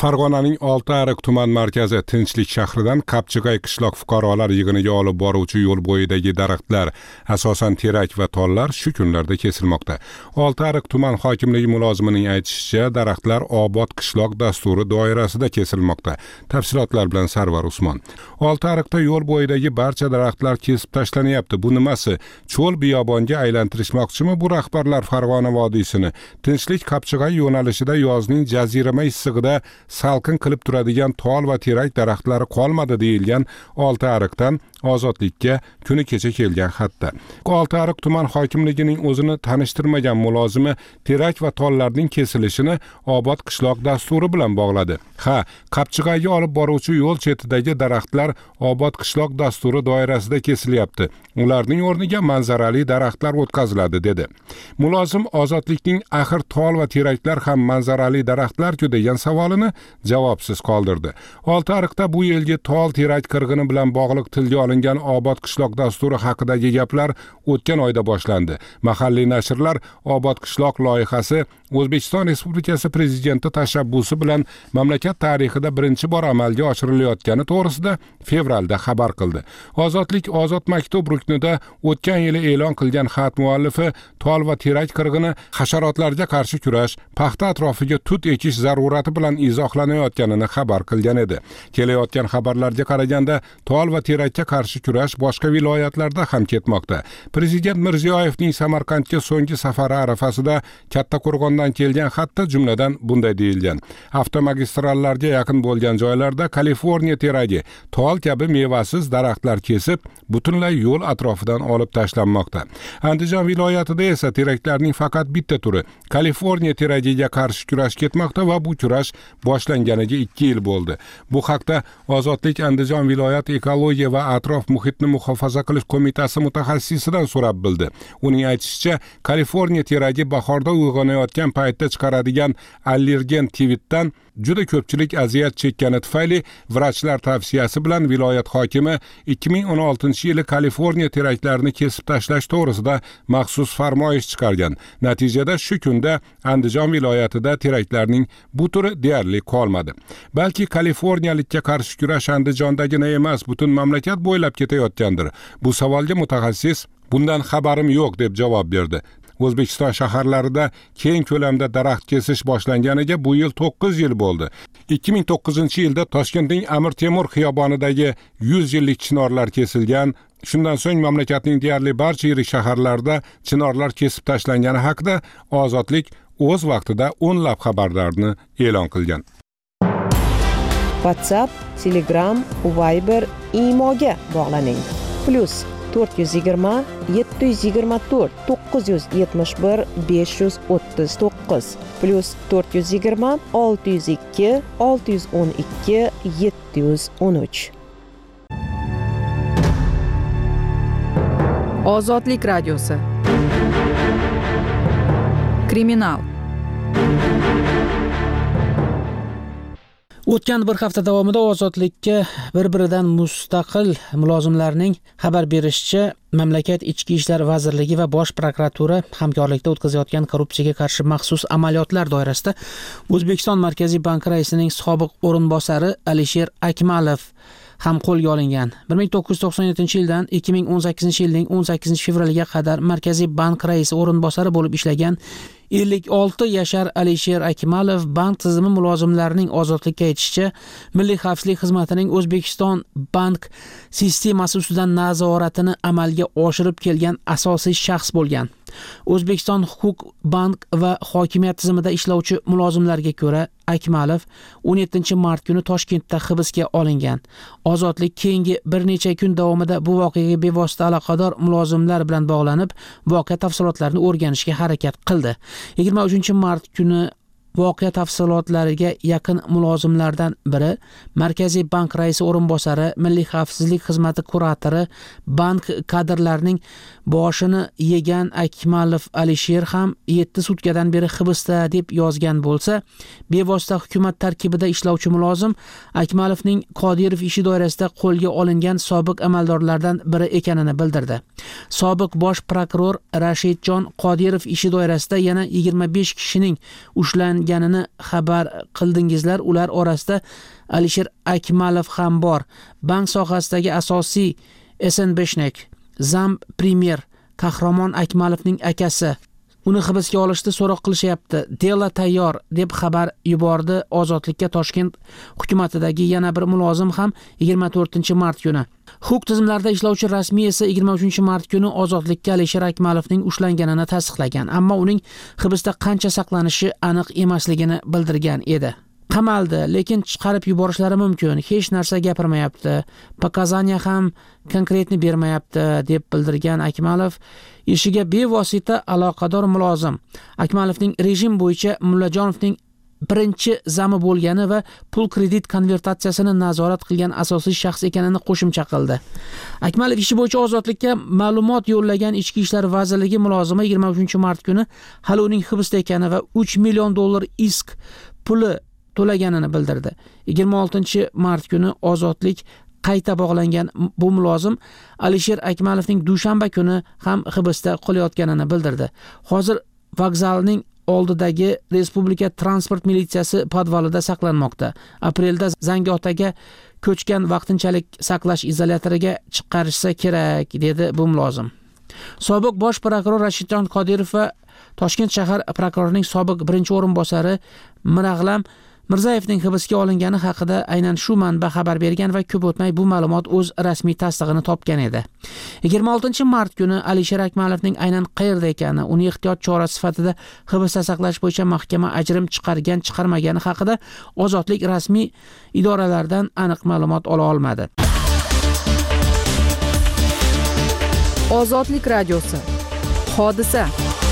S4: Farg'onaning Oltiariq tuman markazi Tinchlik shahridan Qapchig'ay qishloq fuqarolar yig'iniga olib boruvchi yo'l bo'yidagi daraxtlar, asosan terak va tollar shu kunlarda kesilmoqda. Oltiariq tuman hokimligi mulozimining aytishicha, daraxtlar Obod qishloq dasturi doirasida kesilmoqda. Tafsilotlar bilan Sarvar Usmon. Oltiariqda yo'l bo'yidagi barcha daraxtlar kesib tashlanyapti. Bu nimasi? Cho'l biyobonga aylantirishmoqchimi bu rahbarlar Farg'ona vodiysini? Tinchlik Qapchig'ay yo'nalishida yozning jazirama issig'ida salqin qilib turadigan tol va terak daraxtlari qolmadi deyilgan Oltiariqdan Ozodlikka kuni kecha kelgan xatda. Oltiariq tuman hokimligining o'zini tanishtirmagan mulozimi terak va tollarning kesilishini Obod qishloq dasturi bilan bog'ladi. Ha, Qapchig'ayga olib boruvchi yo'l chetidagi daraxtlar Obod qishloq dasturi doirasida kesilyapti. Ularning o'rniga manzarali daraxtlar o'tkaziladi dedi. Mulozim Ozodlikning axir tol va teraklar ham manzarali daraxtlar-ku degan savolini javobsiz qoldirdi. Oltiariqda bu yilgi tol terak qirg'ini bilan bog'liq tilga olingan Obod qishloq dasturi haqidagi gaplar o'tgan oyda boshlandi. Mahalliy nashrlar Obod qishloq loyihasi O'zbekiston Respublikasi prezidenti tashabbusi bilan mamlakat tarixida birinchi bor amalga oshirilayotgani to'g'risida fevralda xabar qildi. Ozodlik ozod maktub ruknida o'tgan yili e'lon qilgan xat muallifi tol va terak qirg'ini hasharotlarga qarshi kurash, paxta atrofiga tut ekish zarurati bilan izohlanayotganini xabar qilgan edi. Kelayotgan xabarlarga qaraganda tol va terakka qarshi kurash boshqa viloyatlarda ham ketmoqda. Prezident Mirziyoyevning Samarqandga so'nggi safari arafasida Kattaqo'rg'ondan kelgan xatda jumladan bunday deyilgan: avtomagistrallarga yaqin bo'lgan joylarda Kaliforniya teragi, tol kabi mevasiz daraxtlar kesib, butunlay yo'l atrofidan olib tashlanmoqda. Andijon viloyatida esa teraklarning faqat bitta turi, Kaliforniya teragiga qarshi kurash ketmoqda va bu kurash boshlanganiga ikki yil bo'ldi. Bu haqda Ozodlik Andijon viloyat ekologiya va atrof muhitni muhofaza qilish qo'mitasi mutaxassisidan so'rab bildi. Uning aytishicha, Kaliforniya teragi bahorda uyg'onayotgan paytda chiqaradigan allergen tvitdan juda ko'pchilik aziyat chekkani tufayli vrachlar tavsiyasi bilan viloyat hokimi ikki ming o'n oltinchi yili Kaliforniya teraklarini kesib tashlash to'g'risida maxsus farmoyish chiqargan. Natijada shu kunda Andijon viloyatida teraklarning bu turi deyarli qolmadi. Balki Kaliforniyalikka qarshi kurash Andijondagina emas, butun mamlakat bo'ylab ketayotgandir. Bu savolga mutaxassis bundan xabarim yo'q deb javob berdi. O'zbekiston shaharlarida keng ko'lamda daraxt kesish boshlanganiga bu yil to'qqiz yil bo'ldi. ikki ming to'qqizinchi yilda Toshkentning Amir Temur xiyobonidagi yuz yillik chinorlar kesilgan. Shundan so'ng mamlakatning deyarli barcha yirik shaharlarida chinorlar kesib tashlangani haqida Ozodlik o'z vaqtida o'nlab xabarlarni e'lon qilgan.
S5: WhatsApp, Telegram, Viber, Imoga bog'laning. Plus to'rt yuz yigirma yetti yuz yigirma to'rt to'qqiz yuz yetmish bir besh yuz o'ttiz to'qqiz plus to'rt yuz yigirma olti yuz ikki olti yuz o'n ikki yetti yuz o'n uch.
S1: Ozodlik radiosi. Kriminal.
S7: O'tgan bir hafta davomida Ozodlikka bir-biridan mustaqil mulozimlarning xabar berishicha, mamlakat Ichki ishlar vazirligi va Bosh prokuratura hamkorlikda o'tkazayotgan korrupsiyaga qarshi maxsus amaliyotlar doirasida O'zbekiston Markaziy banki raisining sobiq o'rinbosari Alisher Akmalov ham qo'lga olingan. bir ming to'qqiz yuz to'qson yettinchi yildan ikki ming o'n sakkizinchi yilning o'n sakkizinchi fevraliga qadar Markaziy bank raisi o'rinbosari bo'lib ishlagan ellik olti yashar Alisher Akmalov bank tizimi mulozimlarining Ozodlikka aytishicha, Milliy xavfsizlik xizmatining O'zbekiston bank sistemasi ustidan nazoratini amalga oshirib kelgan asosiy shaxs bo'lgan. O'zbekiston huquq, bank va hokimiyat tizimida ishlovchi mulozimlarga ko'ra, Akmalov o'n yettinchi mart kuni Toshkentda hibsga olingan. Ozodlik keyingi bir necha kun davomida bu voqeaga bevosita aloqador mulozimlar bilan bog'lanib, voqea tafsilotlarini o'rganishga harakat qildi. yigirma uchinchi mart kuni voqea tafsilotlariga yaqin mulozimlardan biri Markaziy bank raisi o'rinbosari, Milliy xavfsizlik xizmati kuratori, bank kadrlarining boshini yegan Akmalov Alisher ham yetti sutkadan beri hibsda deb yozgan bo'lsa, bevosita hukumat tarkibida ishlovchi mulozim Akmalovning Qodirov ishi doirasida qo'lga olingan sobiq amaldorlardan biri ekanini bildirdi. Sobiq bosh prokuror Rashidjon Qodirov ishi doirasida yana yigirma besh kishining ushlangan ushlanganini xabar qildingizlar. Ular orasida Alisher Akmalov ham bor. Bank sohasidagi asosiy Esenbeshnek, Zamb Premier Qahramon Akmalovning akasi. Uni hibsga olishda so'roq qilishyapti. Dela tayyor deb xabar yubordi Ozodlikka Toshkent hukumatidagi yana bir mulozim ham yigirma to'rtinchi mart kuni. Huquq tizimlarida ishlovchi rasmiy esa yigirma uchinchi mart kuni Ozodlikka Alisher Akmalovning ushlanganini tasdiqlagan, ammo uning hibsda qancha saqlanishi aniq emasligini bildirgan edi. Qamaldi, lekin chiqarib yuborishlari mumkin. Hech narsa gapirmayapti. Pokazaniya ham konkretni bermayapti deb bildirgan Akmalov ishiga bevosita aloqador mulozim. Akmalovning rejim bo'yicha Mullajonovning birinchi zami bo'lgani va pul kredit konvertatsiyasini nazorat qilgan asosiy shaxs ekanini qo'shimcha qildi. Akmalov ishi bo'yicha Ozodlikka ma'lumot yo'llagan Ichki ishlar vazirligi mulozimi yigirma uchinchi mart kuni hali uning hibsda ekani va uch million dollar isk puli to'laganini bildirdi. yigirma oltinchi mart kuni Ozodlik qayta bog'langan bu mulozim Alisher Akmalovning dushanba kuni ham hibsda qolayotganini bildirdi. Hozir vokzalning oldidagi Respublika transport militsiyasi podvalida saqlanmoqda. Aprelda Zangiotaga ko'chgan vaqtinchalik saqlash izolyatoriga chiqarishsa kerak, dedi bu mulozim. Sobiq bosh prokuror Rashidjon Qodirov va Toshkent shahar prokurorining sobiq birinchi o'rinbosari Mirag'lam Mirzayevning hibsga olingani haqida aynan shu manba xabar bergan va ko'p o'tmay bu ma'lumot o'z rasmiy tasdig'ini topgan edi. yigirma oltinchi mart kuni Alisher Akmalovning aynan qayerda ekani, uni ehtiyot chorasi sifatida hibsda saqlash bo'yicha mahkama ajrim chiqargan chiqarmagani haqida Ozodlik rasmiy idoralardan aniq ma'lumot ola olmadi.
S1: Ozodlik radiosi. Hodisa.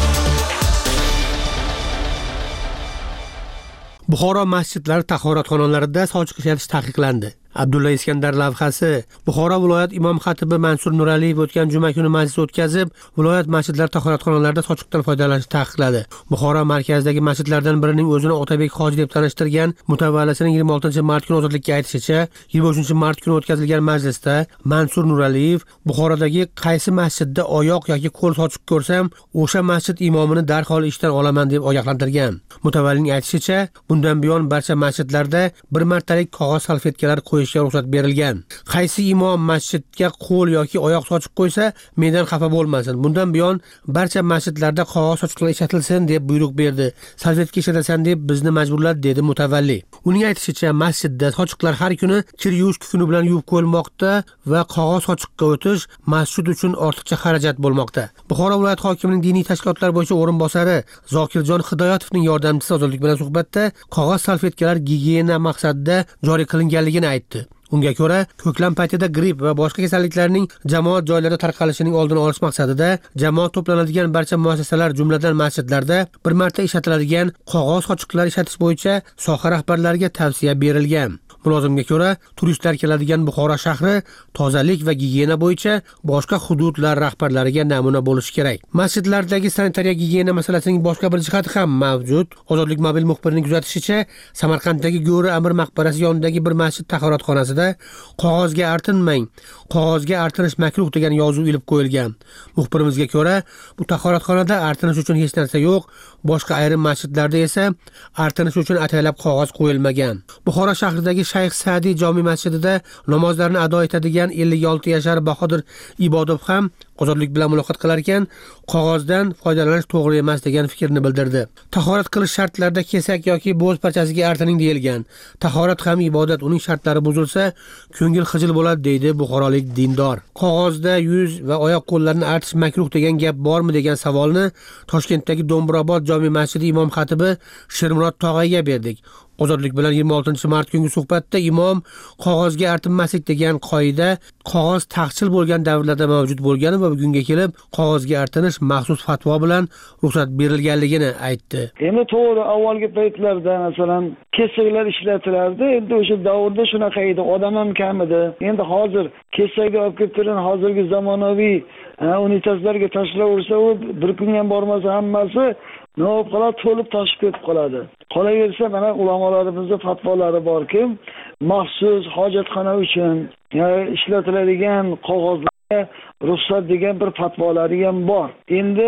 S17: Buxoro masjidlari tahoratxonalarida sochiq ishlatish taqiqlandi. Abdulla Iskandar lavhasi. Buxoro viloyat imom xatibi Mansur Nuraliyev o'tgan juma kuni majlis o'tkazib, viloyat masjidlari tahoratxonalarida sochiqdan foydalanishni taqiqladi. Buxoro markazidagi masjidlardan birining o'zini Otabek hoji deb tanishtirgan mutavalisining yigirma oltinchi mart kuni Ozodlikka aytishicha, yigirma uchinchi mart kuni o'tkazilgan majlisda Mansur Nuraliyev Buxorodagi qaysi masjidda oyoq yoki qo'l sochiq ko'rsam, o'sha masjid imomini darhol ishdan olaman deb ogohlantirgan. Mutavallining aytishicha, bundan buyon barcha masjidlarda bir martalik qog'oz salfetkalar qo'yishga ruxsat berilgan. Qaysi imom masjidga qo'l yoki oyoq sochiq qo'ysa, mendan xafa bo'lmasin. Bundan buyon barcha masjidlarda qog'oz sochiqlar ishlatilsin deb buyruq berdi. Salfetka ishlatasan deb bizni majburladi, dedi mutavalli. Uning aytishicha, masjidda sochiqlar har kuni kir yuvish kuni bilan yuvib qo'yilmoqda va qog'oz sochiqqa o'tish masjid uchun ortiqcha xarajat bo'lmoqda. Buxoro viloyat hokimining diniy tashkilotlar bo'yicha o'rinbosari Zokirjon Hidoyatovning yordamchisi Ozodlik bilan suhbatda qog'oz salfetkalar gigiyena maqsadida joriy qilinganligini aytdi. Unga ko'ra, ko'klam paytida gripp va boshqa kasalliklarning jamoat joylarida tarqalishining oldini olish maqsadida jamoat to'planadigan barcha muassasalar, jumladan masjidlarda bir marta ishlatiladigan qog'oz sochiqlar ishlatish bo'yicha soha rahbarlariga tavsiya berilgan. Mulozimga ko'ra, turistlar keladigan Buxoro shahri tozalik va gigiyena bo'yicha boshqa hududlar rahbarlariga namuna bo'lishi kerak. Masjidlardagi sanitariya gigiyena masalasining boshqa bir jihati ham mavjud. Ozodlik mobil muxbirining kuzatishicha, Samarqanddagi Go'ri Amir maqbarasi yonidagi bir masjid tahoratxonasida qog'ozga artinmang, qog'ozga artinish makruh degan yozuv ilib qo'yilgan. Muxbirimizga ko'ra, bu tahoratxonada artinish uchun hech narsa yo'q, boshqa ayrim masjidlarda esa artinish uchun ataylab qog'oz qo'yilmagan. Buxoro shahridagi Shayx Sa'diy jome masjidida namozlarni ado etadigan ellik olti yashar Bahodir Ibodov ham Ozodlik bilan muloqot qilar ekan, qog'ozdan foydalanish to'g'ri emas degan fikrni bildirdi. Tahorat qilish shartlarida kesak yoki bo'z parchasiga artining deyilgan. Tahorat ham ibodat, uning shartlari buzilsa, ko'ngil xijil bo'ladi, deydi buxorolik dindor. Qog'ozda yuz va oyoq qo'llarni artish makruh degan gap bormi degan savolni Toshkentdagi Do'mbirobod jome masjidi imom xatibi Shermurod Tog'ayga berdik. Ozodlik bilan yigirma oltinchi mart kungi suhbatda imom qog'ozga artinmaslik degan qoida qog'oz taqchil bo'lgan davrlarda mavjud bo'lgani va bugunga kelib qog'ozga artinish maxsus fatvo bilan ruxsat berilganligini aytdi.
S2: Endi to'g'ri, avvalgi paytlarda masalan kesaklar ishlatilardi. Endi o'sha davrda shunaqa edi, odam ham kam edi. Endi hozir kesakni olib kelib turgan hozirgi zamonaviy unitazlarga tashlaversa, u bir kun ham bormasa hammasi nima bo'lib qoladi, to'lib toshib ketib qoladi. Qolaversa, mana ulamolarimizda fatvolari borki, maxsus hojatxona uchun ishlatiladigan qog'ozlarga ruxsat degan bir fatvolari ham bor. Endi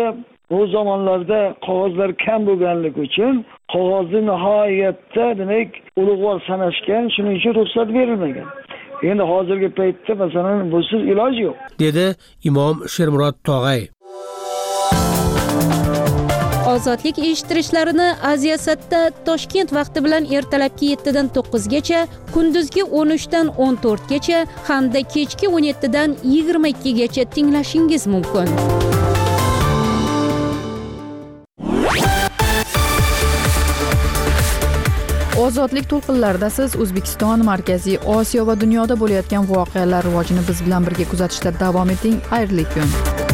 S2: u zamonlarda qog'ozlar kam bo'lganligi uchun qog'ozni nihoyatda demak ulug'vor sanashgan, shuning uchun ruxsat berilmagan. Endi hozirgi paytda masalan busiz iloji yo'q,
S17: dedi Imom Shermurod Tog'ay.
S18: Ozodlik eshittirishlarini Aziyasatda Toshkent vaqti bilan ertalabki yettidan to'qqizgacha, kunduzgi o'n uchdan o'n to'rtgacha hamda kechki o'n yettidan yigirma ikkigacha tinglashingiz mumkin.
S1: Ozodlik to'lqinlarida siz O'zbekiston, Markaziy Osiyo va dunyoda bo'layotgan voqealar rivojini biz bilan birga kuzatishda davom eting. Xayrli kun.